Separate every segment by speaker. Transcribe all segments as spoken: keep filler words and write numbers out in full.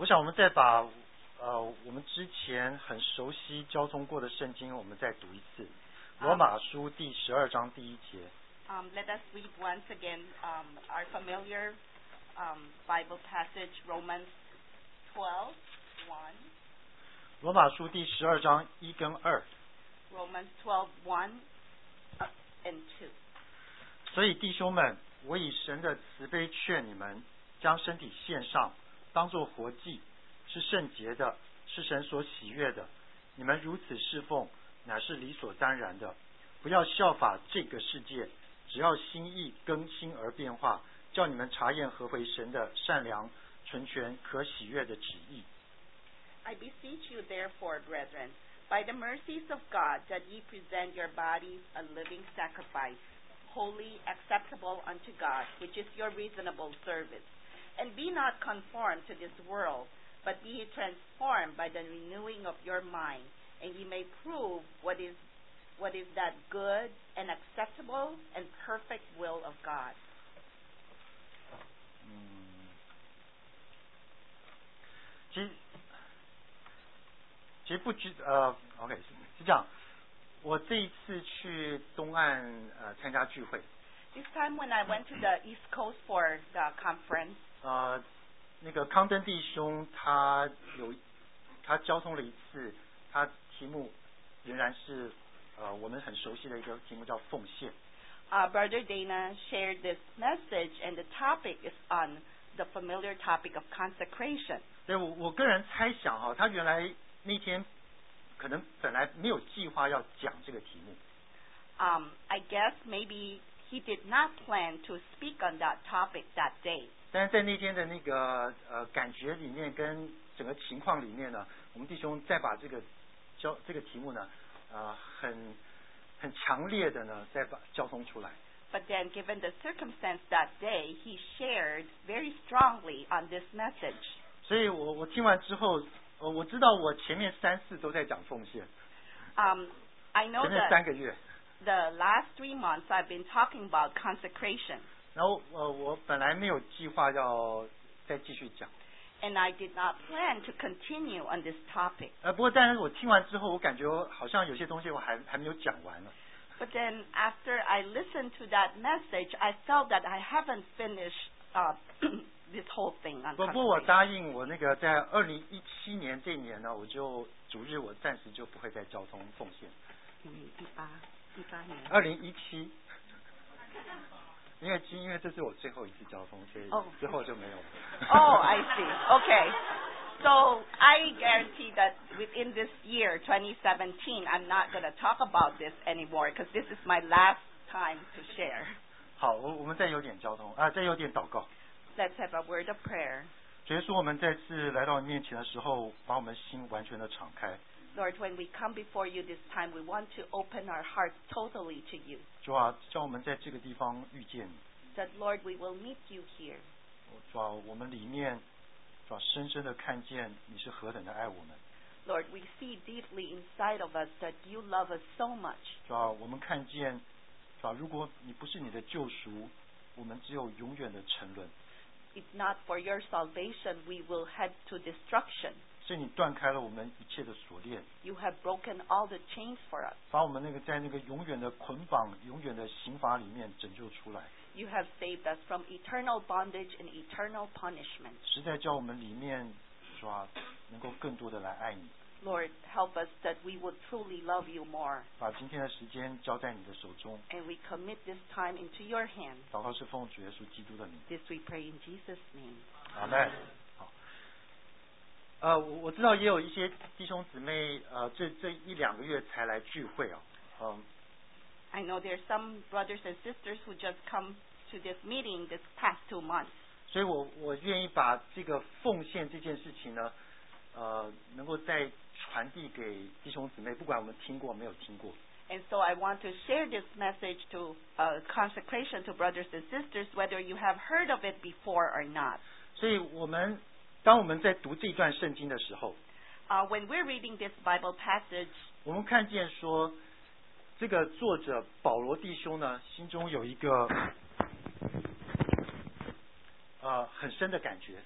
Speaker 1: 我想我们再把呃我们之前很熟悉交通过的圣经，我们再读一次。罗马书第十二章第一节。
Speaker 2: Um, let us read once again um, our familiar um, Bible passage, Romans twelve one.
Speaker 1: 罗马书第十二章一跟二。
Speaker 2: Romans twelve one and two.
Speaker 1: 所以弟兄们，我以神的慈悲劝你们，将身体献上，当作活祭，是圣洁的，是神所喜悦的。你们如此侍奉，乃是理所当然的。不要效法这个世界，只要心意更新而变化，叫你们察验合回神的善良、纯全、可喜悦的旨意。
Speaker 2: I beseech you, therefore, brethren, by the mercies of God, that ye present your bodies a living sacrifice, holy, acceptable unto God, which is your reasonable service. And be not conformed to this world, but be ye transformed by the renewing of your mind, and ye may prove what is what is that good and acceptable and perfect will of God.
Speaker 1: 嗯，其实其实不知呃 ，OK 是是这样。我这一次去东岸呃参加聚会。
Speaker 2: This time when I went to the East Coast for the conference.
Speaker 1: 呃，那个康登弟兄他有他交通了一次，他题目仍然是呃我们很熟悉的一个题目叫奉献。
Speaker 2: Uh, Brother Dana shared this message, and the topic is on the familiar topic of consecration.
Speaker 1: 对，我我个人猜想哈、哦，他原来那天可能本来没有计划要讲这个题目。
Speaker 2: Um, I guess maybe he did not plan to speak on that topic that day.
Speaker 1: 但是在那天的那个呃感觉里面跟整个情况里面呢，我们弟兄再把这个交这个题目呢，呃很很强烈的呢再把交通出来。
Speaker 2: But then, given the circumstance that day, he shared very strongly on this message.
Speaker 1: 所以我我听完之后，呃我知道我前面三次都在讲奉献。
Speaker 2: Um, I know
Speaker 1: 前面
Speaker 2: that
Speaker 1: 三个月。
Speaker 2: the last three months I've been talking about consecration.
Speaker 1: 然后呃我本来没有计划要再继续讲。
Speaker 2: And I did not plan to continue on this topic.
Speaker 1: 呃不过但是我听完之后，我感觉好像有些东西我还还没有讲完呢。
Speaker 2: But then after I listened to that message, I felt that I haven't finished uh, this whole thing on
Speaker 1: 不过我答应我那个在二零一七年这一年呢，我就主日我暂时就不会再交通奉献。
Speaker 2: 一八一八年。
Speaker 1: 二零一七。因为因为这是我最后一次交通，所以之后就没有了。
Speaker 2: Oh, I see. Okay. So I guarantee that within this year, twenty seventeen, I'm not going to talk about this anymore because this is my last time to share.
Speaker 1: 好，我我们再有点交通啊，再有点祷告。
Speaker 2: Let's have a word of prayer.
Speaker 1: 主耶稣，我们再次来到你面前的时候，把我们心完全的敞开。
Speaker 2: Lord, when we come before you this time, we want to open our hearts totally to you.
Speaker 1: 主啊，叫我们在这个地方遇见你。
Speaker 2: That Lord, we will meet you here.
Speaker 1: 主啊，我们里面主啊，深深的看见你是何等的爱我们。
Speaker 2: Lord, we see deeply inside of us that you love us so much.
Speaker 1: 主啊，我们看见主啊，如果你不是你的救赎，我们只有永远的沉沦。
Speaker 2: If not for your salvation, we will head to destruction.
Speaker 1: 是你断开了我们一切的锁链。
Speaker 2: You have broken all the chains for us.
Speaker 1: 把我们那个在那个永远的捆绑、永远的刑罚里面拯救出来。
Speaker 2: You have saved us from eternal bondage and eternal punishment.
Speaker 1: 实在叫我们里面主啊，能够更多的来爱你。
Speaker 2: Lord, help us that we would truly love you more.
Speaker 1: 把今天的时间交在你的手中。
Speaker 2: And we commit this time into your hands.
Speaker 1: 祷告是奉主耶稣基督的名。
Speaker 2: This we pray in Jesus' name.
Speaker 1: 阿门。好。呃，我我知道也有一些弟兄姊妹，呃，这这一两个月才来聚会啊，嗯。
Speaker 2: I know there are some brothers and sisters who just come to this meeting this past two months.
Speaker 1: 所以我我愿意把这个奉献这件事情呢，呃，能够再传递给弟兄姊妹，不管我们听过没有听过。
Speaker 2: And so I want to share this message to uh, consecration to brothers and sisters, whether you have heard of it before or not.
Speaker 1: 所以我们当我们在读这段圣经的时候，
Speaker 2: uh, when we're reading this Bible passage,
Speaker 1: 我们看见说，这个作者保罗弟兄呢，心中有一个呃很深的感觉。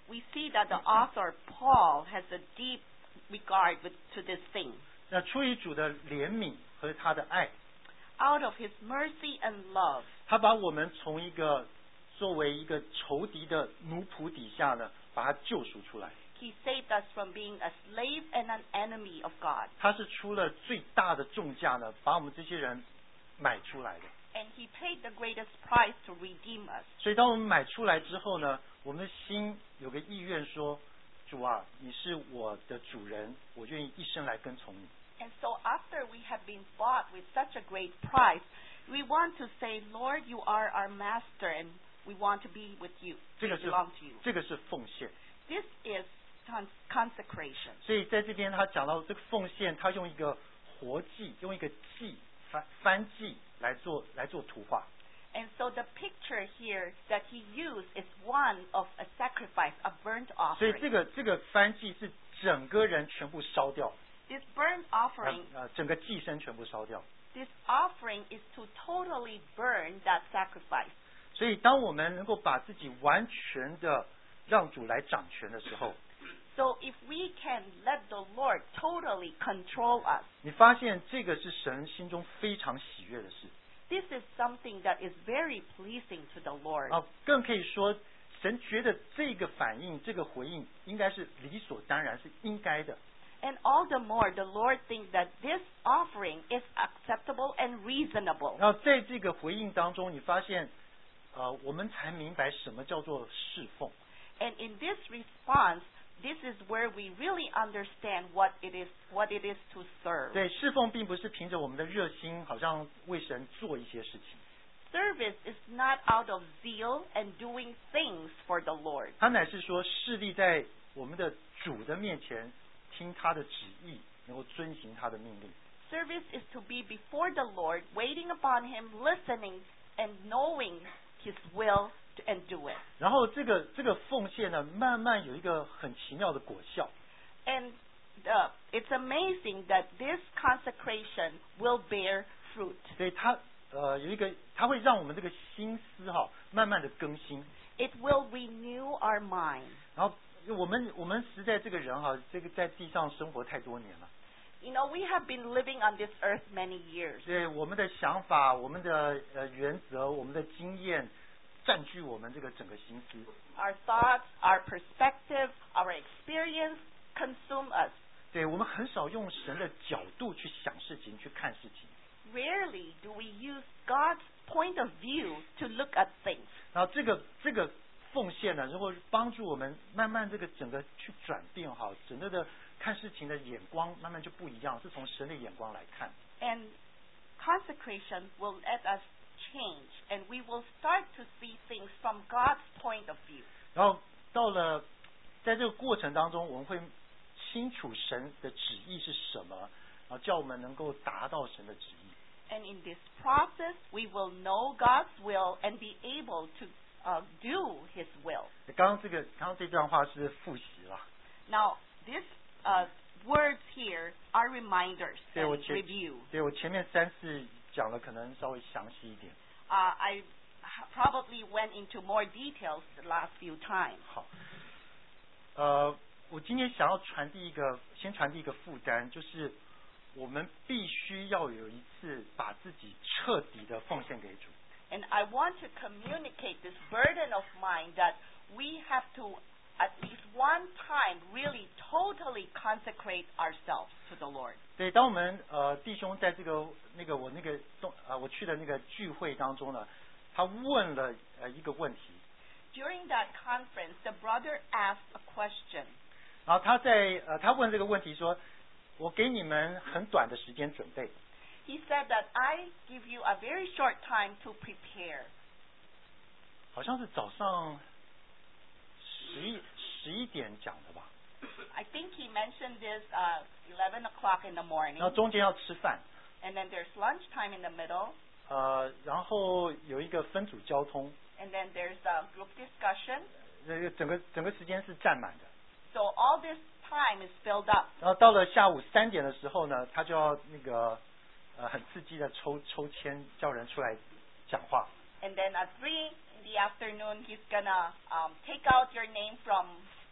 Speaker 2: we see that the author Paul has a deep regard with, to this thing.
Speaker 1: 那出于主的怜悯和他的爱，
Speaker 2: Out of his mercy and love,
Speaker 1: 他把我们从一个作为一个仇敌的奴仆底下呢，把他救赎出来。
Speaker 2: he saved us from being a slave and an enemy of God.
Speaker 1: 他是出了最大的重价呢，把我们这些人买出来的。
Speaker 2: And he paid the greatest price to redeem us.
Speaker 1: 所以当我们买出来之后呢，我们的心有个意愿说，主啊，你是我的主人，我愿意一生来跟从你。
Speaker 2: And so after we have been bought with such a great price, we want to say, Lord, you are our master and we want to be with you.
Speaker 1: 这
Speaker 2: We
Speaker 1: 个是
Speaker 2: belong to you.
Speaker 1: 这个是奉献。
Speaker 2: This is con- consecration.
Speaker 1: 所以在这边他讲到这个奉献，他用一个活祭，用一个祭翻翻祭来做来做图画。
Speaker 2: And so the picture here that he used is one of a sacrifice, a burnt
Speaker 1: 所以
Speaker 2: offering.
Speaker 1: 这个这个翻祭是整个人全部烧掉，
Speaker 2: This burnt
Speaker 1: 呃
Speaker 2: offering,
Speaker 1: 呃，整个祭牲全部烧掉。
Speaker 2: this offering is to totally burn that sacrifice.
Speaker 1: 所以当我们能够把自己完全的让主来掌权的时候，
Speaker 2: So if we can let the Lord totally control us,
Speaker 1: 你发现这个是神心中非常喜悦的事
Speaker 2: this is something that is very pleasing to the Lord.
Speaker 1: 啊，更可以说，神觉得这个反应、这个回应应该是理所当然，是应该的。
Speaker 2: And all the more, the Lord thinks that this offering is acceptable and reasonable.
Speaker 1: 然后在这个回应当中，你发现，呃，我们才明白什么叫做侍奉。
Speaker 2: And in this response, this is where we really understand what it is, what it is to serve.
Speaker 1: 对，侍奉并不是凭着我们的热心，好像为神做一些事情。
Speaker 2: Service is not out of zeal and doing things for the Lord.
Speaker 1: 他乃是说，势力在我们的主的面前，听他的旨意，能够遵行他的命令。
Speaker 2: Service is to be before the Lord, waiting upon Him, listening and knowing His will to, and do it.
Speaker 1: 然后这个这个奉献呢，慢慢有一个很奇妙的果效。
Speaker 2: And uh, it's amazing that this consecration will bear fruit.
Speaker 1: 所以它呃有一个，它会让我们这个心思哈、慢慢的更新。
Speaker 2: It will renew our mind.
Speaker 1: 然后我们我们实在这个人哈、这个在地上生活太多年了。
Speaker 2: You know, we have been living on this earth many years.
Speaker 1: 对我们的想法、我们的呃原则、我们的经验，占据我们这个整个心思。
Speaker 2: Our thoughts, our perspective, our experience consume us.
Speaker 1: 对我们很少用神的角度去想事情、去看事情。
Speaker 2: Rarely do we use God's point of view to look at things.
Speaker 1: 然后这个这个奉献呢，如果帮助我们慢慢这个整个去转变哈，整个的看事情的眼光慢慢就不一样，是从神的眼光来看。
Speaker 2: And consecration will let us change, and we will start to see things from God's point of view.
Speaker 1: 然后到了在这个过程当中，我们会清楚神的旨意是什么，然后叫我们能够达到神的旨意。
Speaker 2: And in this process, we will know God's will and be able to uh, do His will.
Speaker 1: 刚刚这个刚刚这段话是复习了，
Speaker 2: Now, these uh, words here are reminders
Speaker 1: 对我
Speaker 2: and
Speaker 1: 前
Speaker 2: review.
Speaker 1: 对我前面三次讲了，可能稍微详细一点。
Speaker 2: Uh, I h- probably went into more details the last few times.
Speaker 1: 好，呃，我今天想要传递一个，先传递一个负担，就是我们必须要有一次把自己彻底的奉献给主。
Speaker 2: And I want to communicate this burden of mine that we have to, at least one time, really totally consecrate ourselves to the Lord.
Speaker 1: 对，当我们呃弟兄在这个那个我那个动呃我去的那个聚会当中呢，他问了呃一个问题，
Speaker 2: During that conference, the brother asked a question.
Speaker 1: 然后他在呃他问这个问题说，我给你们很短的时间准备，
Speaker 2: He said that I give you a very short time to prepare.
Speaker 1: 好像是早上十一十一点讲的吧，
Speaker 2: I think he mentioned this uh, eleven o'clock in the morning.
Speaker 1: 然后中间要吃饭，
Speaker 2: And then there's lunchtime in the middle.
Speaker 1: 呃，然后有一个分组交通，
Speaker 2: And then there's a group discussion.
Speaker 1: 这个整个整个时间是占满的。
Speaker 2: So all this time is filled up.
Speaker 1: 然后到了下午三点的时候呢，他就要那个呃很刺激的抽抽签，叫人出来讲话。
Speaker 2: And then at three in the afternoon, he's gonna um, take out your name from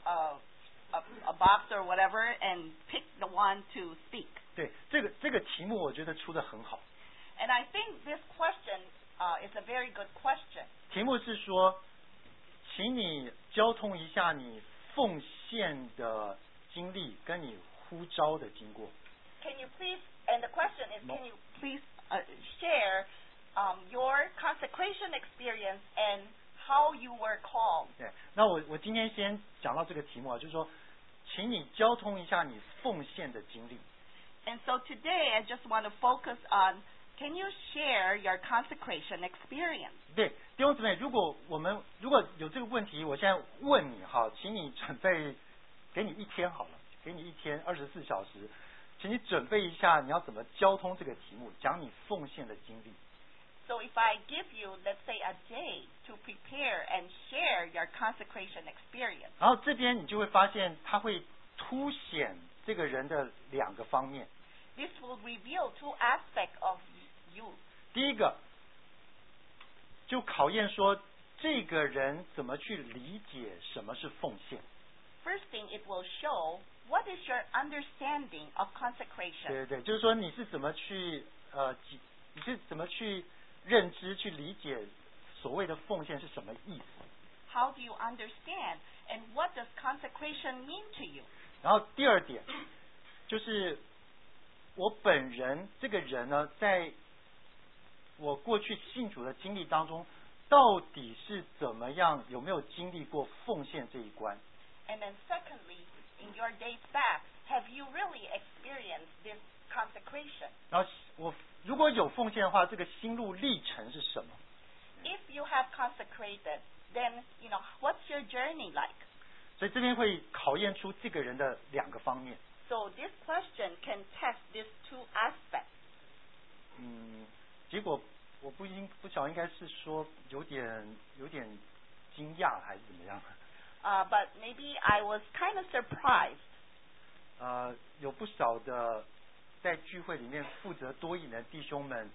Speaker 2: a, a, a box or whatever and pick the one to speak.
Speaker 1: 对，这个这个题目我觉得出得很好。
Speaker 2: And I think this question uh, is a very good question.
Speaker 1: 题目是说，请你交通一下你奉献的经历跟你呼召的经过。
Speaker 2: Can you please, and the question is, can you please uh, share um, your consecration experience and how you were called?
Speaker 1: 对，那我我今天先讲到这个题目啊，就是说，请你交通一下你奉献的经历。
Speaker 2: And so today I just want to focus on, can you share your consecration experience?
Speaker 1: 对，弟兄姊妹，如果我们如果有这个问题，我现在问你哈，请你准备，给你一天好了，给你一天二十四小时，请你准备一下你要怎么交通这个题目，讲你奉献的经历。
Speaker 2: So if I give you, let's say, a day to prepare and share your consecration experience.
Speaker 1: 然后这边你就会发现，它会凸显这个人的两个方面。
Speaker 2: This will reveal two aspects of you.
Speaker 1: 第一个，就考验说这个人怎么去理解什么是奉献。
Speaker 2: First thing, it will show what is your understanding of consecration.
Speaker 1: 对对对，就是说你是怎么去呃，你是怎么去认知、去理解所谓的奉献是什么意思。
Speaker 2: How do you understand, and what does consecration mean to you?
Speaker 1: 然后第二点，就是我本人这个人呢，在我过去信主的经历当中，到底是怎么样，有没有经历过奉献这一关？
Speaker 2: And then secondly, in your days back, have you really experienced this consecration?
Speaker 1: 然后我如果有奉献的话，这个心路历程是什么？
Speaker 2: If you have consecrated, then, you know, what's your journey like?
Speaker 1: 所以这边会考验出这个人的两个方面。
Speaker 2: So this question can test these two aspects.
Speaker 1: 嗯，结果我不应不晓得应该是说有点有点惊讶还是怎么样。
Speaker 2: Uh, but maybe I was kind of surprised.
Speaker 1: 呃，有不少的在聚会里面负责多引的弟兄们，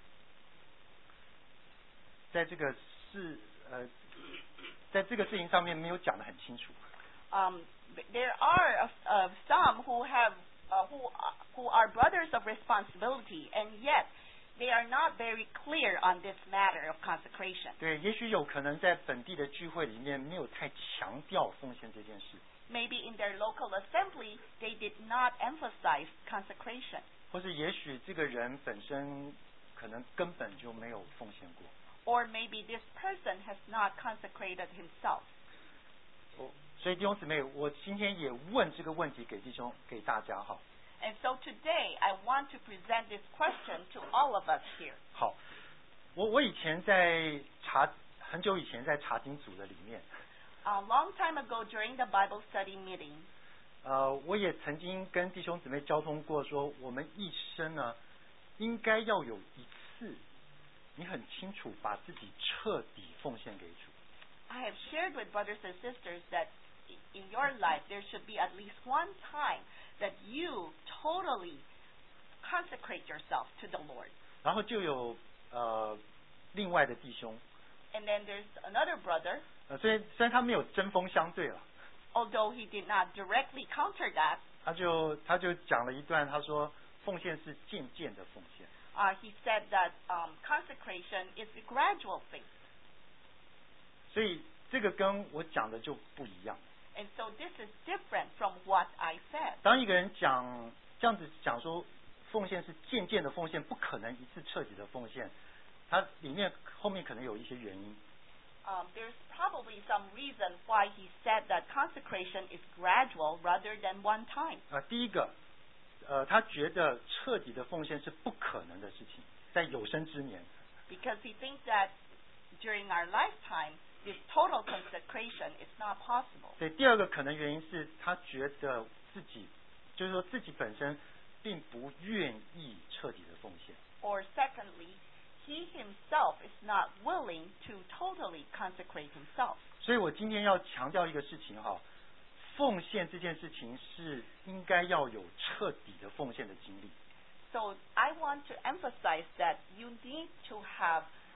Speaker 1: 在这个事呃，在这个事情上面没有讲得很清楚。
Speaker 2: Um, there are uh, some who have uh, who uh, who are brothers of responsibility, and yet they are not very clear on this matter of consecration.
Speaker 1: 对，也许有可能在本地的聚会里面没有太强调奉献这件事。
Speaker 2: Maybe in their local assembly they did not emphasize consecration.
Speaker 1: 或是也许这个人本身可能根本就没有奉献过。
Speaker 2: Or maybe this person has not consecrated himself.
Speaker 1: 哦，所以弟兄姊妹，我今天也问这个问题给弟兄给大家哈。
Speaker 2: And so today I want to present this question to all of us here.
Speaker 1: 好，我我以前在查很久以前在查经组的里面，
Speaker 2: A long time ago during the Bible study meeting,
Speaker 1: 呃，我也曾经跟弟兄姊妹交通过说，我们一生呢，应该要有一次，你很清楚把自己彻底奉献给主。
Speaker 2: I have shared with brothers and sisters that in your life there should be at least one time that you totally consecrate yourself to the Lord.
Speaker 1: 然后就有呃另外的弟兄，
Speaker 2: And then there's another brother,
Speaker 1: 呃，虽然虽然他没有针锋相对了，
Speaker 2: although he did not directly counter that,
Speaker 1: 他就他就讲了一段，他说奉献是渐渐的奉献。
Speaker 2: uh, he said that um, consecration is a gradual thing.
Speaker 1: 所以这个跟我讲的就不一样。
Speaker 2: And so this is different from what I said.
Speaker 1: 当一个人讲这样子讲说奉献是渐渐的奉献，不可能一次彻底的奉献，它里面后面可能有一些原因。
Speaker 2: Um, there's probably some reason why he said that consecration is gradual rather than one time.
Speaker 1: 啊、呃，第一个，呃，他觉得彻底的奉献是不可能的事情，在有生之年。
Speaker 2: Because he thinks that during our lifetime, this total consecration is not possible.
Speaker 1: 所以第二个可能原因是他觉得自己，就是说自己本身并不愿意彻底的奉献。
Speaker 2: Or secondly, he himself is not willing to totally consecrate himself.
Speaker 1: 所以我今天要强调一个事情哈，奉献这件事情是应该要有彻底的奉献的经历。
Speaker 2: So I want to emphasize that you need to have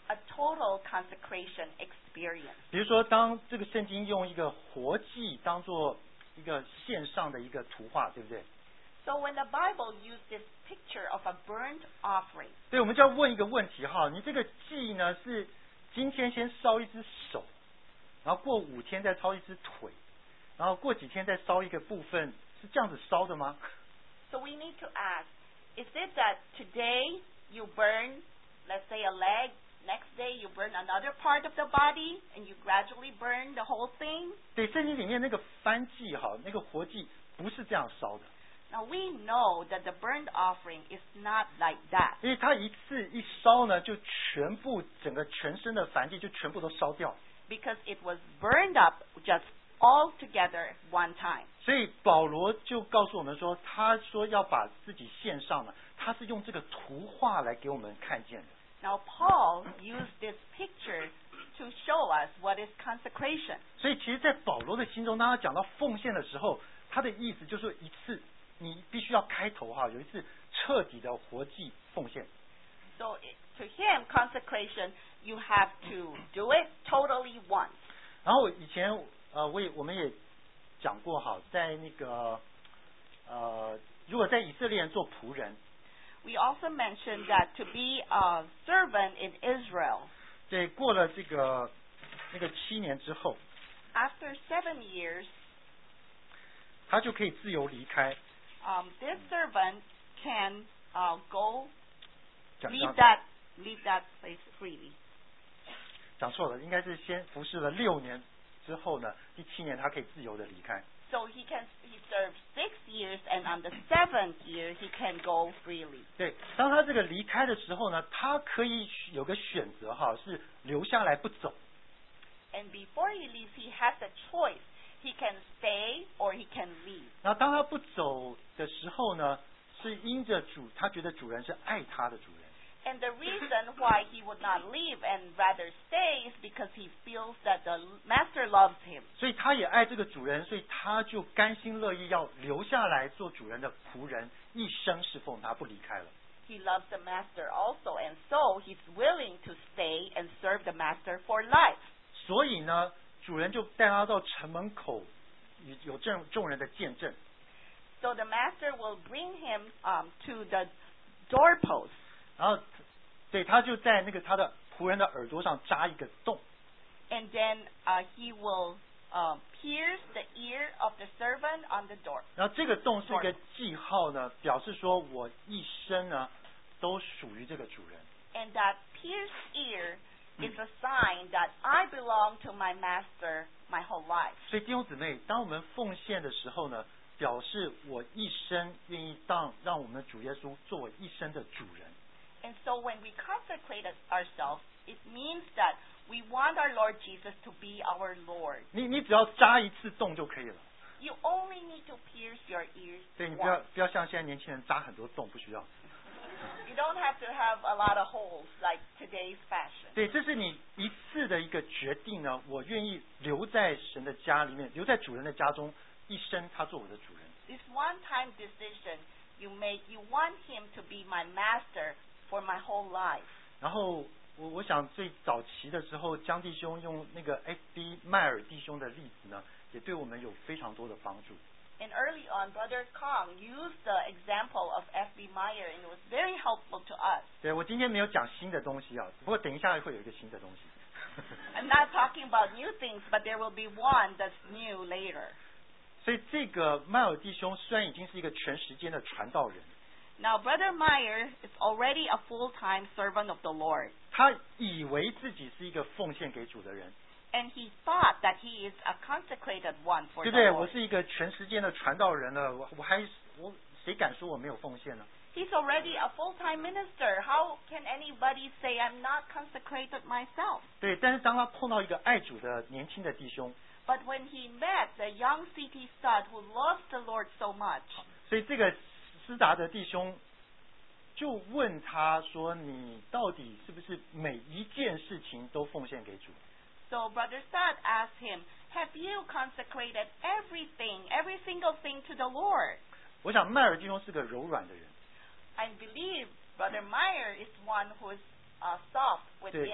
Speaker 2: a total consecration experience.
Speaker 1: 比如说，当这个圣经用一个活祭当做一个线上的一个图画，对不对？
Speaker 2: So when the Bible used this picture of a burnt offering,
Speaker 1: 对，我们就要问一个问题哈，你这个祭呢是今天先烧一只手，然后过五天再烧一只腿，然后过几天再烧一个部分，是这样子烧的吗？
Speaker 2: so we need to ask, is it that today you burn, let's say a leg, next day you burn another part of the body, and you gradually burn the whole thing?
Speaker 1: 对，圣经里面那个燔祭哈，那个活祭不是这样烧的。
Speaker 2: Now we know that the burnt offering is not like that.
Speaker 1: 因为它一次一烧呢，就全部整个全身的燔祭就全部都烧掉。
Speaker 2: Because it was burned up just all together one time.
Speaker 1: 所以保罗就告诉我们说，他说要把自己献上了，他是用这个图画来给我们看见的。
Speaker 2: Now Paul used this picture to show us what is consecration.
Speaker 1: 所以其实，在保罗的心中，当他讲到奉献的时候，他的意思就是一次，你必须要开头哈，有一次彻底的活祭奉献。
Speaker 2: So it, to him, consecration, you have to do it totally once.
Speaker 1: 然后以前呃，我也我们也讲过哈，在那个呃，如果在以色列人做仆人，
Speaker 2: We also mentioned that to be a servant in Israel,
Speaker 1: 对，过了这个那个七年之后，
Speaker 2: after seven years,
Speaker 1: 他就可以自由离开。
Speaker 2: um, this servant can uh, go
Speaker 1: 讲
Speaker 2: leave
Speaker 1: 讲
Speaker 2: that leave that place freely.
Speaker 1: 讲错了，应该是先服侍了六年之后呢，第七年他可以自由的离开。
Speaker 2: So he can he served six years, and on the seventh year he can go freely.
Speaker 1: 对，当他这个离开的时候呢，他可以有个选择哈，是留下来不走。
Speaker 2: And before he leaves, he has a choice. He can stay or he can leave.
Speaker 1: 然后当他不走的时候呢，是因着主，他觉得主人是爱他的主人。
Speaker 2: And the reason why he would not leave and rather stay is because he feels that the master loves him.
Speaker 1: 所以他也爱这个主人，所以他就甘心乐意要留下来做主人的仆人，一生侍奉他，不离开了。
Speaker 2: He loves the master also, and so he's willing to stay and serve the master for life.
Speaker 1: 所以呢，主人就带他到城门口，有众众人的见证。
Speaker 2: So the master will bring him um, to the doorpost.
Speaker 1: 然后，对，他就在那个他的仆人的耳朵上扎一个洞。
Speaker 2: And then uh, he will uh, pierce the ear of the servant on the door.
Speaker 1: 然后这个洞是一个记号呢，表示说我一生呢都属于这个主人。
Speaker 2: And that pierced ear is a sign that I belong to my master my whole life.
Speaker 1: 所以弟兄姊妹，当我们奉献的时候呢，表示我一生愿意当让我们的主耶稣做我一生的主人。
Speaker 2: And so when we consecrate ourselves, it means that we want our Lord Jesus to be our Lord.
Speaker 1: 你你只要扎一次洞就可以了。
Speaker 2: You only need to pierce your ears
Speaker 1: 对，你不要
Speaker 2: once.
Speaker 1: 不要像现在年轻人扎很多洞，不需要。
Speaker 2: You don't have to have a lot of holes like today's fashion.
Speaker 1: 对，这是你一次的一个决定呢，我愿意留在神的家里面，留在主人的家中，一生他做我的主人。
Speaker 2: This one-time decision you make, you want him to be my master for my whole life.
Speaker 1: 然后我我想最早期的时候，江弟兄用那个 F B 迈尔弟兄的例子呢，也对我们有非常多的帮助。
Speaker 2: And early on, Brother Kong used the example of F B Meyer, and it was very helpful to us.
Speaker 1: 对，我今天没有讲新的东西啊，不过等一下会有一个新的东西。
Speaker 2: I'm not talking about new things, but there will be one that's new later.
Speaker 1: 所以这个迈尔弟兄虽然已经是一个全时间的传道人，
Speaker 2: Now, Brother Meyer is already a full-time servant of the Lord,
Speaker 1: 他以为自己是一个奉献给主的人，
Speaker 2: and he thought that he is a consecrated one for
Speaker 1: 对
Speaker 2: the
Speaker 1: 不对？我
Speaker 2: Lord.
Speaker 1: 是一个全时间的传道人了，我我还我谁敢说我没有奉献呢？
Speaker 2: He's already a full-time minister. How can anybody say I'm not consecrated myself?
Speaker 1: 对，但是当他碰到一个爱主的年轻的弟兄，
Speaker 2: But when he met the young city stud who loves the Lord so much,
Speaker 1: 所以这个斯达的弟兄就问他说：“你到底是不是每一件事情都奉献给主？”
Speaker 2: so Brother Stud asked him, have you consecrated everything, every single thing to the Lord?
Speaker 1: 我想迈尔弟兄是个柔软的人，
Speaker 2: I believe Brother Meyer is one who is uh, soft
Speaker 1: 对
Speaker 2: within.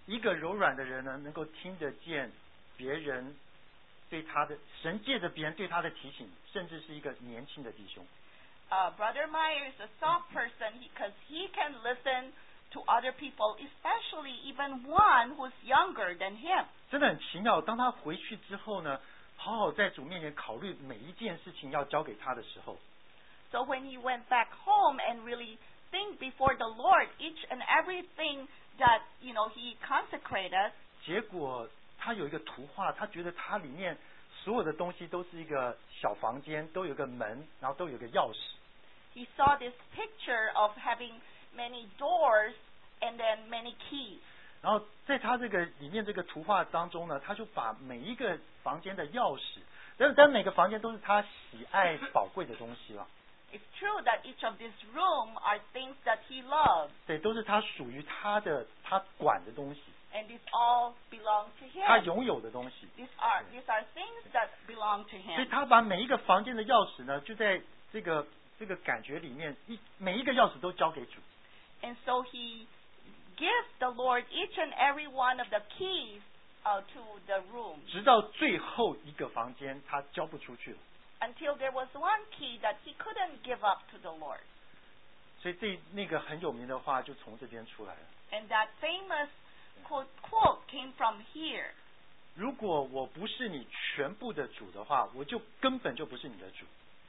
Speaker 1: 一个柔软的人呢，能够听得见别人对他的神借着别人对他的提醒，甚至是一个年轻的弟兄。
Speaker 2: Uh, Brother Meyer is a soft person because he can listen to other people, especially even one who's younger than him.
Speaker 1: 真的很奇妙，当他回去之后呢，好好在主面前考虑每一件事情要交给他的时候，
Speaker 2: So when he went back home and really think before the Lord, each and everything that, you know, he consecrated,
Speaker 1: 结果他有一个图画，他觉得他里面所有的东西都是一个小房间，都有个门，然后都有个钥匙。
Speaker 2: he saw this picture of having many doors and then many keys.
Speaker 1: 然后在他这个里面这个图画当中呢，他就把每一个房间的钥匙，但但每个房间都是他喜爱宝贵的东西了。
Speaker 2: It's true that each of these rooms are things that he loves,
Speaker 1: 对，都是他属于他的，他管的东西，
Speaker 2: and these all belong to
Speaker 1: 他
Speaker 2: him.
Speaker 1: 拥有的东西。
Speaker 2: These are these are things that belong to
Speaker 1: 所以
Speaker 2: him.
Speaker 1: 他把每一个房间的钥匙呢，就在这个这个感觉里面，一每一个钥匙都交给主。
Speaker 2: And so he gives the Lord each and every one of the keys uh, to the room
Speaker 1: 直到最后一个房间，他交不出去了。
Speaker 2: until there was one key that he couldn't give up to the Lord.
Speaker 1: 所以这那个很有名的话就从这边出来了。
Speaker 2: And that famous quote, quote came from here.
Speaker 1: 如果我不是你全部的主的话，我就根本就不是你的主。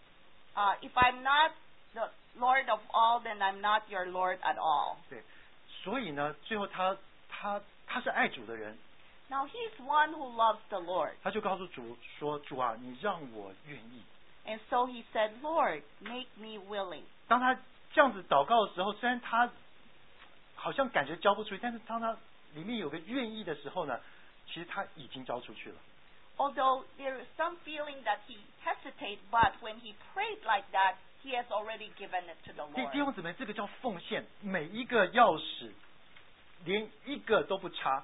Speaker 2: Uh, if I'm not the Lord of all, then I'm not your Lord at all.
Speaker 1: 对，所以呢，最后他他他是爱主的人，
Speaker 2: Now he's one who loves the Lord.
Speaker 1: 他就告诉主说：“主啊，你让我愿意。”
Speaker 2: And so he said, Lord, make me willing.
Speaker 1: 当他这样子祷告的时候，虽然他好像感觉交不出去，但是当他里面有个愿意的时候呢，其实他已经交出去了。
Speaker 2: Although there is some feeling that he hesitated, but when he prayed like that, he has already given it to the
Speaker 1: 弟
Speaker 2: Lord.
Speaker 1: 弟兄姊妹，这个叫奉献，每一个钥匙连一个都不差。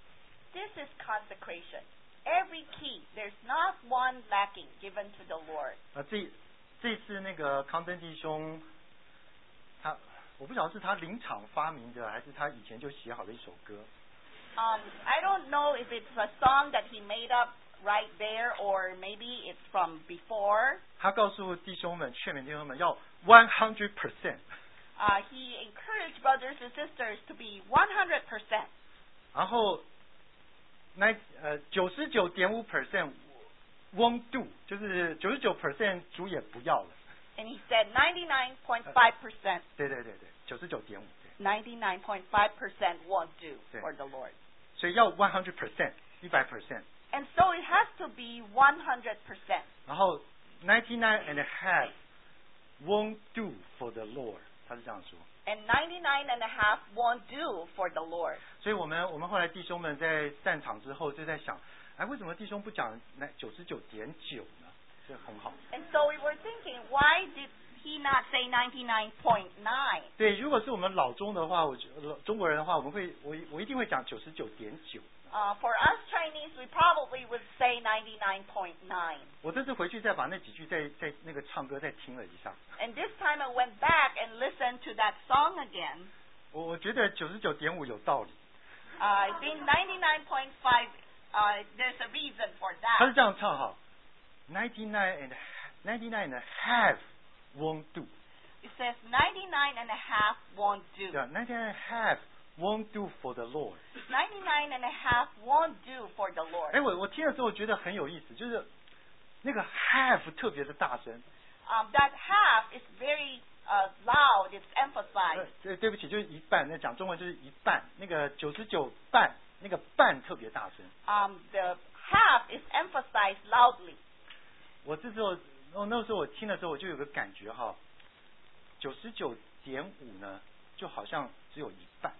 Speaker 2: This is consecration. Every key, there's not one lacking given to the Lord.
Speaker 1: 啊，这这次那个康登弟兄，他我不晓得是他临场发明的，还是他以前就写好的一首歌。
Speaker 2: Um, I don't know if it's a song that he made up right there or maybe it's from before.
Speaker 1: 他告诉弟兄们，劝勉弟兄们要 one hundred percent。
Speaker 2: Uh, he encouraged brothers and sisters to be one hundred percent.
Speaker 1: 然后那呃九十九点五 percent won't do， 就是九十九 percent 主也不要了。
Speaker 2: And he said ninety-nine point five percent.
Speaker 1: 对对对对，九十九点五。
Speaker 2: ninety-nine point five percent won't do
Speaker 1: Yeah.
Speaker 2: for the Lord.
Speaker 1: 所以要 one hundred percent， 一百 percent。
Speaker 2: And so it has to be one hundred percent.
Speaker 1: 然后 ninety nine and a half won't do for the Lord， 他是这样说。
Speaker 2: And ninety-nine and a half won't do for the Lord.
Speaker 1: 所以我们我们后来弟兄们在散场之后就在想，哎，为什么弟兄不讲那九十九点九呢？这很好。
Speaker 2: And so we were thinking, why did he not say ninety-nine point nine?
Speaker 1: 对，如果是我们老中的话，我觉得中国人的话，我们会我我一定会讲九十九点九。
Speaker 2: Uh, for us Chinese, we probably would say ninety-nine point nine.
Speaker 1: 我这次回去再把那几句再再那个唱歌再听了一下，
Speaker 2: And this time I went back and listened to that song again.
Speaker 1: 我我觉得九十九点五有道理。
Speaker 2: Uh, I think ninety-nine point five, uh, there's a reason for
Speaker 1: 他
Speaker 2: that.
Speaker 1: 是这样唱哈 ，ninety nine and ninety nine and a half won't do，
Speaker 2: It says ninety-nine and a half won't
Speaker 1: 对
Speaker 2: do.
Speaker 1: 吧 ？ninety nine and a half won't do for the Lord。
Speaker 2: ninety-nine and a half won't do for the Lord.
Speaker 1: 哎，我我听的时候觉得很有意思，就是那个 half 特别的大声。
Speaker 2: Um, that half is very uh, loud. It's
Speaker 1: 呃
Speaker 2: emphasized.
Speaker 1: 对对不起，就是一半。那讲中文就是一半，那个九十九半，那个半特别大声。
Speaker 2: Um, the half is emphasized loudly.
Speaker 1: 我这时候，哦，那时候我听的时候，我就有个感觉哈，九十九点五呢，就好像只有一半。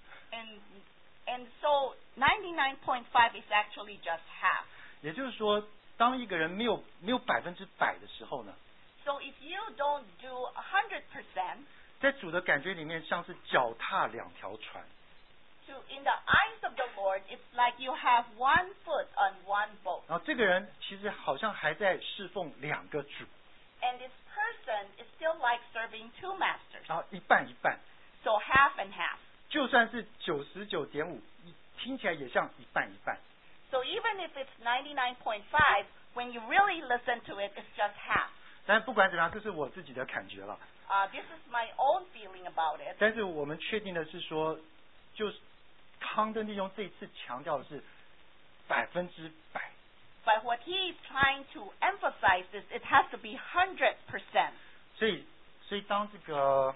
Speaker 2: And and so ninety-nine point five is actually just half.
Speaker 1: 也就是说，当一个人没有没有百分之百的时候呢，
Speaker 2: So if you don't do one hundred percent,
Speaker 1: 在主的感觉里面，像是脚踏两条船。
Speaker 2: to in the eyes of the Lord, it's like you have one foot on one boat.
Speaker 1: 然后这个人其实好像还在侍奉两个主，
Speaker 2: And this person is still like serving two masters.
Speaker 1: 然后一半一半。
Speaker 2: So half and half.
Speaker 1: 就算是九十九点五， 听起来也像一半一半。
Speaker 2: So even if it's ninety-nine point five, when you really listen to it, it's just half.
Speaker 1: 但不管怎么样，这是我自己的感觉了。
Speaker 2: Uh, this is my own feeling about it.
Speaker 1: 但是我们确定的是说，就是康登弟兄这一次强调的是百分之百。
Speaker 2: But what he is trying to emphasize is it has to be one hundred percent.
Speaker 1: 所以，所以当这个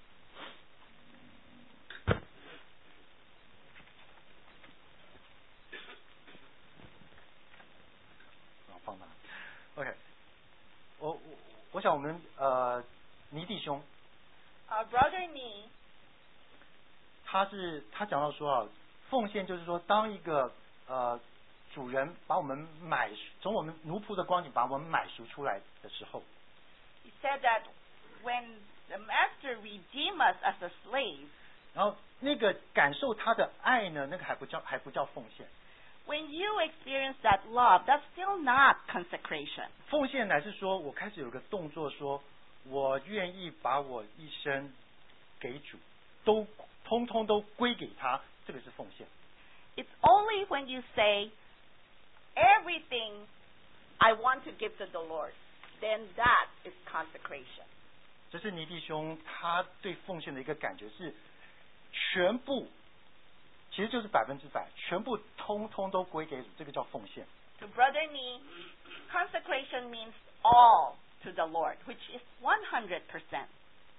Speaker 1: 放哪 ？OK， 我我我想我们呃倪弟兄，
Speaker 2: Our brother Nee,
Speaker 1: 他是他讲到说啊，奉献就是说，当一个呃主人把我们买从我们奴仆的光景把我们买赎出来的时候，
Speaker 2: he said that when the master redeemed us as a slave,
Speaker 1: 然后那个感受他的爱呢，那个还不叫还不叫奉献。
Speaker 2: when you experience that love, that's still not consecration.
Speaker 1: 奉献乃是说我开始有个动作说，我愿意把我一生给主，都通通都归给他，这个是奉献。
Speaker 2: It's only when you say, everything I want to give to the Lord, then that is consecration.
Speaker 1: 这是倪弟兄他对奉献的一个感觉是，全部其实就是百分之百，全部通通都归给主，这个叫奉献。
Speaker 2: To Brother Nee, consecration means all to the Lord, which is one hundred percent.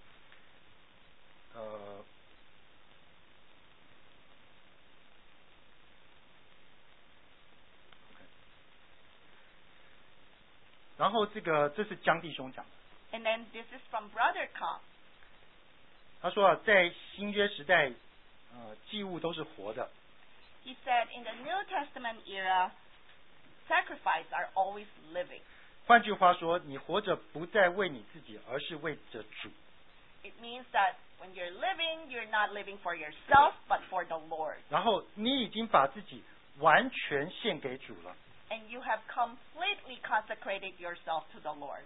Speaker 1: 呃，然后这个这是江弟兄讲的，
Speaker 2: And then this is from Brother Kong.
Speaker 1: 他说啊，在新约时代，呃，祭物都是活的。
Speaker 2: He said in the New Testament era, sacrifices are always living.
Speaker 1: 换句话说，你活着不再为你自己，而是为着主。
Speaker 2: It means that when you're living, you're not living for yourself, but for the Lord.
Speaker 1: 然后你已经把自己完全献给主了。
Speaker 2: And you have completely consecrated yourself to the Lord.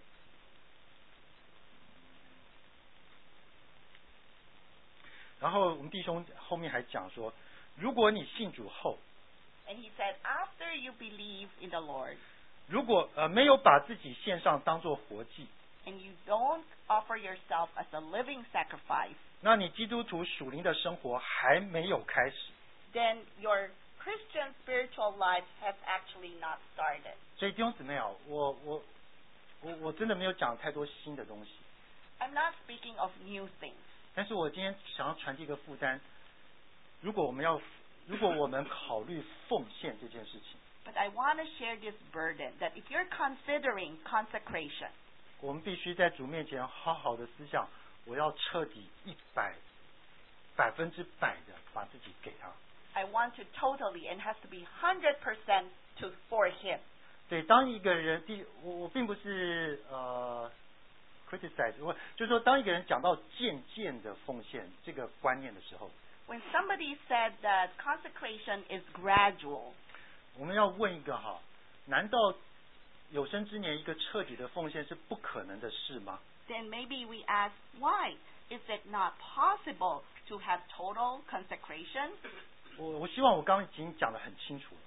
Speaker 1: 然后我们弟兄后面还讲说，如果你信主后，
Speaker 2: And he said, after you believe in the Lord,
Speaker 1: 如果呃没有把自己献上当作活祭，
Speaker 2: and you don't offer yourself as a living sacrifice,
Speaker 1: 那你基督徒属灵的生活还没有开始。
Speaker 2: then your Christian spiritual life has actually not started.
Speaker 1: 所以弟兄姊妹啊，我我我我真的没有讲太多新的东西，
Speaker 2: I'm not speaking of new things,
Speaker 1: 但是我今天想要传递一个负担。如果我们要，如果我们考虑奉献这件事情，
Speaker 2: but I want to share this burden that if you're considering consecration,
Speaker 1: 我们必须在主面前好好的思想，我要彻底一百百分之百的把自己给他。
Speaker 2: I want to totally and has to be one hundred percent to for Him.
Speaker 1: 对，当一个人，第我我并不是呃 criticize，我就是说，当一个人讲到渐渐的奉献这个观念的时候，
Speaker 2: When somebody said that consecration is gradual,
Speaker 1: 我们要问一个哈，难道有生之年一个彻底的奉献是不可能的事吗？
Speaker 2: then maybe we ask, why is it not possible to have total consecration?
Speaker 1: 我我希望我刚刚已经讲得很清楚了。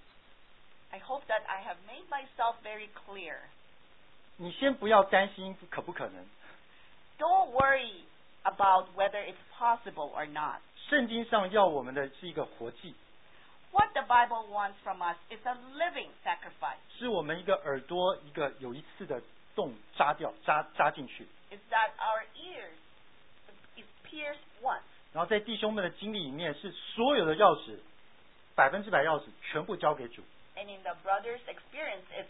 Speaker 2: I hope that I have made myself very clear.
Speaker 1: 你先不要担心可不可能，
Speaker 2: Don't worry about whether it's possible or not.
Speaker 1: 圣经上要我们的是一个活祭，
Speaker 2: What the Bible wants from us is a living sacrifice.
Speaker 1: 是我们一个耳朵一个有一次的洞扎掉扎扎进去，
Speaker 2: It's that our ears is pierced once.
Speaker 1: 然后在弟兄们的经历里面是所有的钥匙，百分之百钥匙全部交给主。
Speaker 2: And in the brother's experience, it's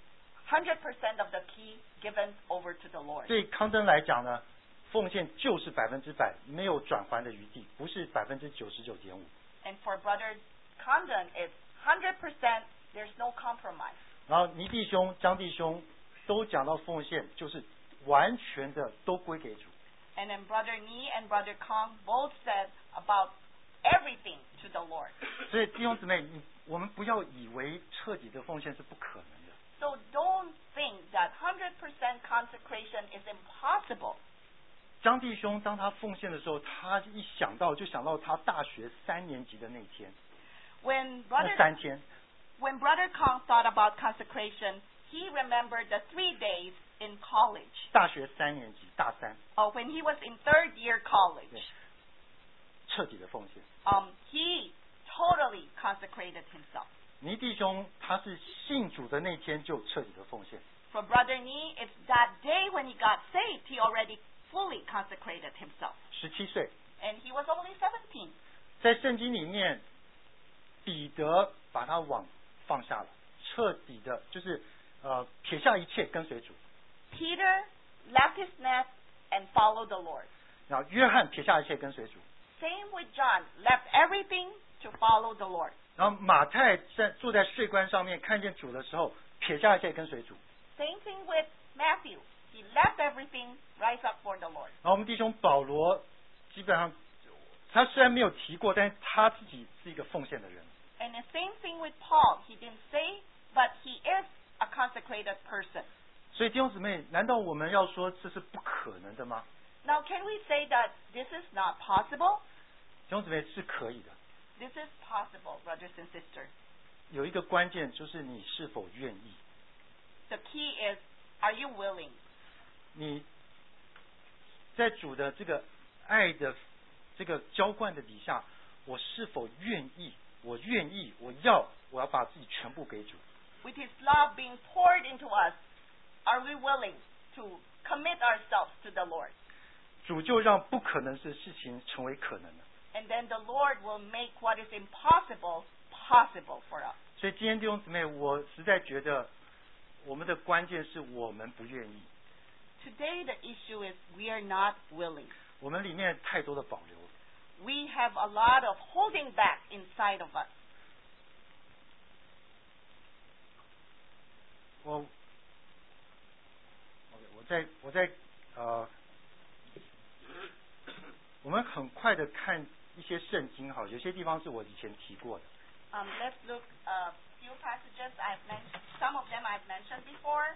Speaker 2: one hundred percent of the key given over to the Lord.
Speaker 1: 对康登来讲呢，奉献就是百分之百，没有转圜的余地，不是百分之九十九点五。
Speaker 2: And for brother Condon, it's one hundred percent, there's no compromise.
Speaker 1: 然后倪弟兄、张弟兄都讲到奉献就是完全的都归给主。
Speaker 2: And then brother Nee and brother Kong both said about everything to the Lord.
Speaker 1: 所以弟兄姊妹，你我们不要以为彻底的奉献是不可能的。
Speaker 2: So don't think that one hundred percent consecration is impossible.
Speaker 1: 张弟兄当他奉献的时候，他一想到就想到他大学三年级的那天。
Speaker 2: When
Speaker 1: 那
Speaker 2: brother
Speaker 1: 三天。
Speaker 2: when Brother Kong thought about consecration, he remembered the three days in college.
Speaker 1: 大学三年级，大三，
Speaker 2: Oh, when he was in third year college,
Speaker 1: 对，彻底的奉献。
Speaker 2: um, he totally consecrated himself.
Speaker 1: 倪弟兄他是信主的那天就彻底的奉献。
Speaker 2: For Brother Nee, it's that day when he got saved, he already fully consecrated himself.
Speaker 1: 十七岁，
Speaker 2: And he was only seventeen.
Speaker 1: 在圣经里面，彼得把他网放下了，彻底的，就是呃撇下一切跟随主。
Speaker 2: Peter left his net and followed the Lord.
Speaker 1: 然后约翰撇下一切跟随主。
Speaker 2: Same with John, left everything to follow the Lord.
Speaker 1: 然后马太在坐在税关上面看见主的时候，撇下一切跟随主。
Speaker 2: Same thing with Matthew. He left everything, rise up for the Lord.
Speaker 1: 然后我们弟兄保罗，基本上他虽然没有提过，但是他自己是一个奉献的人。
Speaker 2: And the same thing with Paul. He didn't say, but he is a consecrated person.
Speaker 1: 所以弟兄姊妹，难道我们要说这是不可能的吗？
Speaker 2: Now, can we say that this is not possible?
Speaker 1: 弟兄姊妹是可以的。
Speaker 2: This is possible, brothers and sisters.
Speaker 1: 有一个关键就是你是否愿意。
Speaker 2: The key is, are you willing?
Speaker 1: 你在主的这个爱的这个浇灌的底下，我是否愿意？我愿意，我要，我要把自己全部给主。
Speaker 2: With his love being poured into us, are we willing to commit ourselves to the Lord?
Speaker 1: 主就让不可能的事情成为可能的。
Speaker 2: And then the Lord will make what is impossible possible for us.
Speaker 1: 所以今天弟兄姊妹，我实在觉得我们的关键是我们不愿意。
Speaker 2: Today the issue is we are not willing.
Speaker 1: 我们里面太多的保留了。
Speaker 2: We have a lot of holding back inside of us.
Speaker 1: 我，OK， 我在我在呃，我们很快的看一些圣经哈，有些地方是我以前提过的。
Speaker 2: Um, let's look a few passages I've mentioned. Some of them I've mentioned before.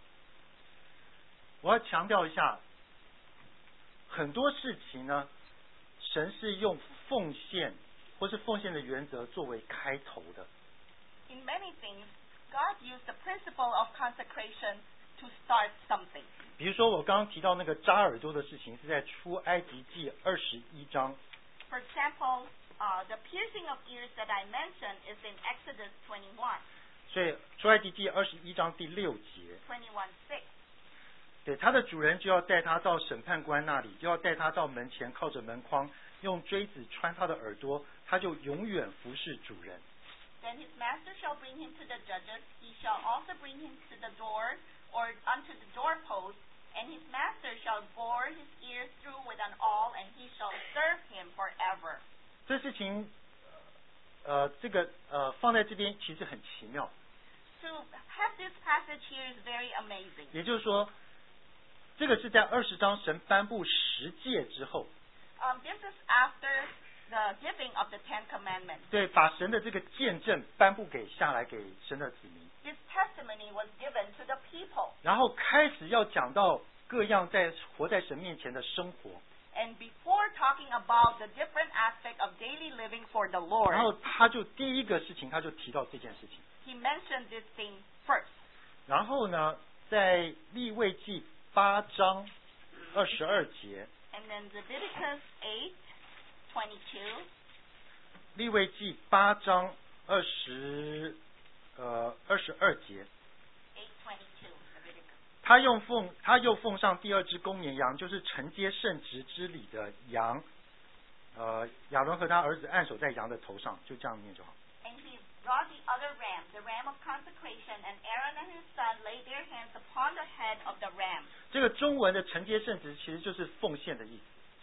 Speaker 1: 我要强调一下，很多事情呢，神是用奉献或是奉献的原则作为开头的。
Speaker 2: In many things, God used the principle of consecration to start something.
Speaker 1: 比如说我刚刚提到那个扎耳朵的事情，是在出埃及记二十一章。
Speaker 2: For example, uh, the piercing of ears that I mentioned is in Exodus twenty-one,
Speaker 1: 所以出埃及记二十一章第六节，
Speaker 2: twenty-one six.
Speaker 1: 对，他的主人就要带他到审判官那里，就要带他到门前，靠着门框，用锥子穿他的耳朵，他就永远服侍主人。
Speaker 2: Then his master shall bring him to the judges. He shall also bring him to the door or unto the doorpost, and his master shall bore his ears through with an awl, and he shall serve him forever.
Speaker 1: 这事情，呃，这个呃放在这边其实很奇妙。
Speaker 2: To have this passage here is very amazing.
Speaker 1: 也就是说，这个是在二十章神颁布十诫之后，
Speaker 2: Um, this is after the giving of the Ten Commandments.
Speaker 1: 对，把神的这个见证颁布给下来给神的子民，
Speaker 2: This testimony was given to the people.
Speaker 1: 然后开始要讲到各样在活在神面前的生活，
Speaker 2: And before talking about the different aspect of daily living for the
Speaker 1: 然后
Speaker 2: Lord,
Speaker 1: 他就第一个事情他就提到这件事情，
Speaker 2: he mentioned this thing first.
Speaker 1: 然后呢，在利未记八章二十二节，
Speaker 2: And then Leviticus eight twenty-two.
Speaker 1: 利未记八章二十呃二十二节，
Speaker 2: eight twenty-two, Leviticus.
Speaker 1: 他用奉他又奉上第二只公绵羊，就是承接圣职之礼的羊。呃，亚伦和他儿子按手在羊的头上，就这样念就好。
Speaker 2: And he brought the other ram, the ram of consecration, and Aaron and his son laid their hands upon the head of the ram.
Speaker 1: 这个中文的承接圣职其实就是奉献的意思。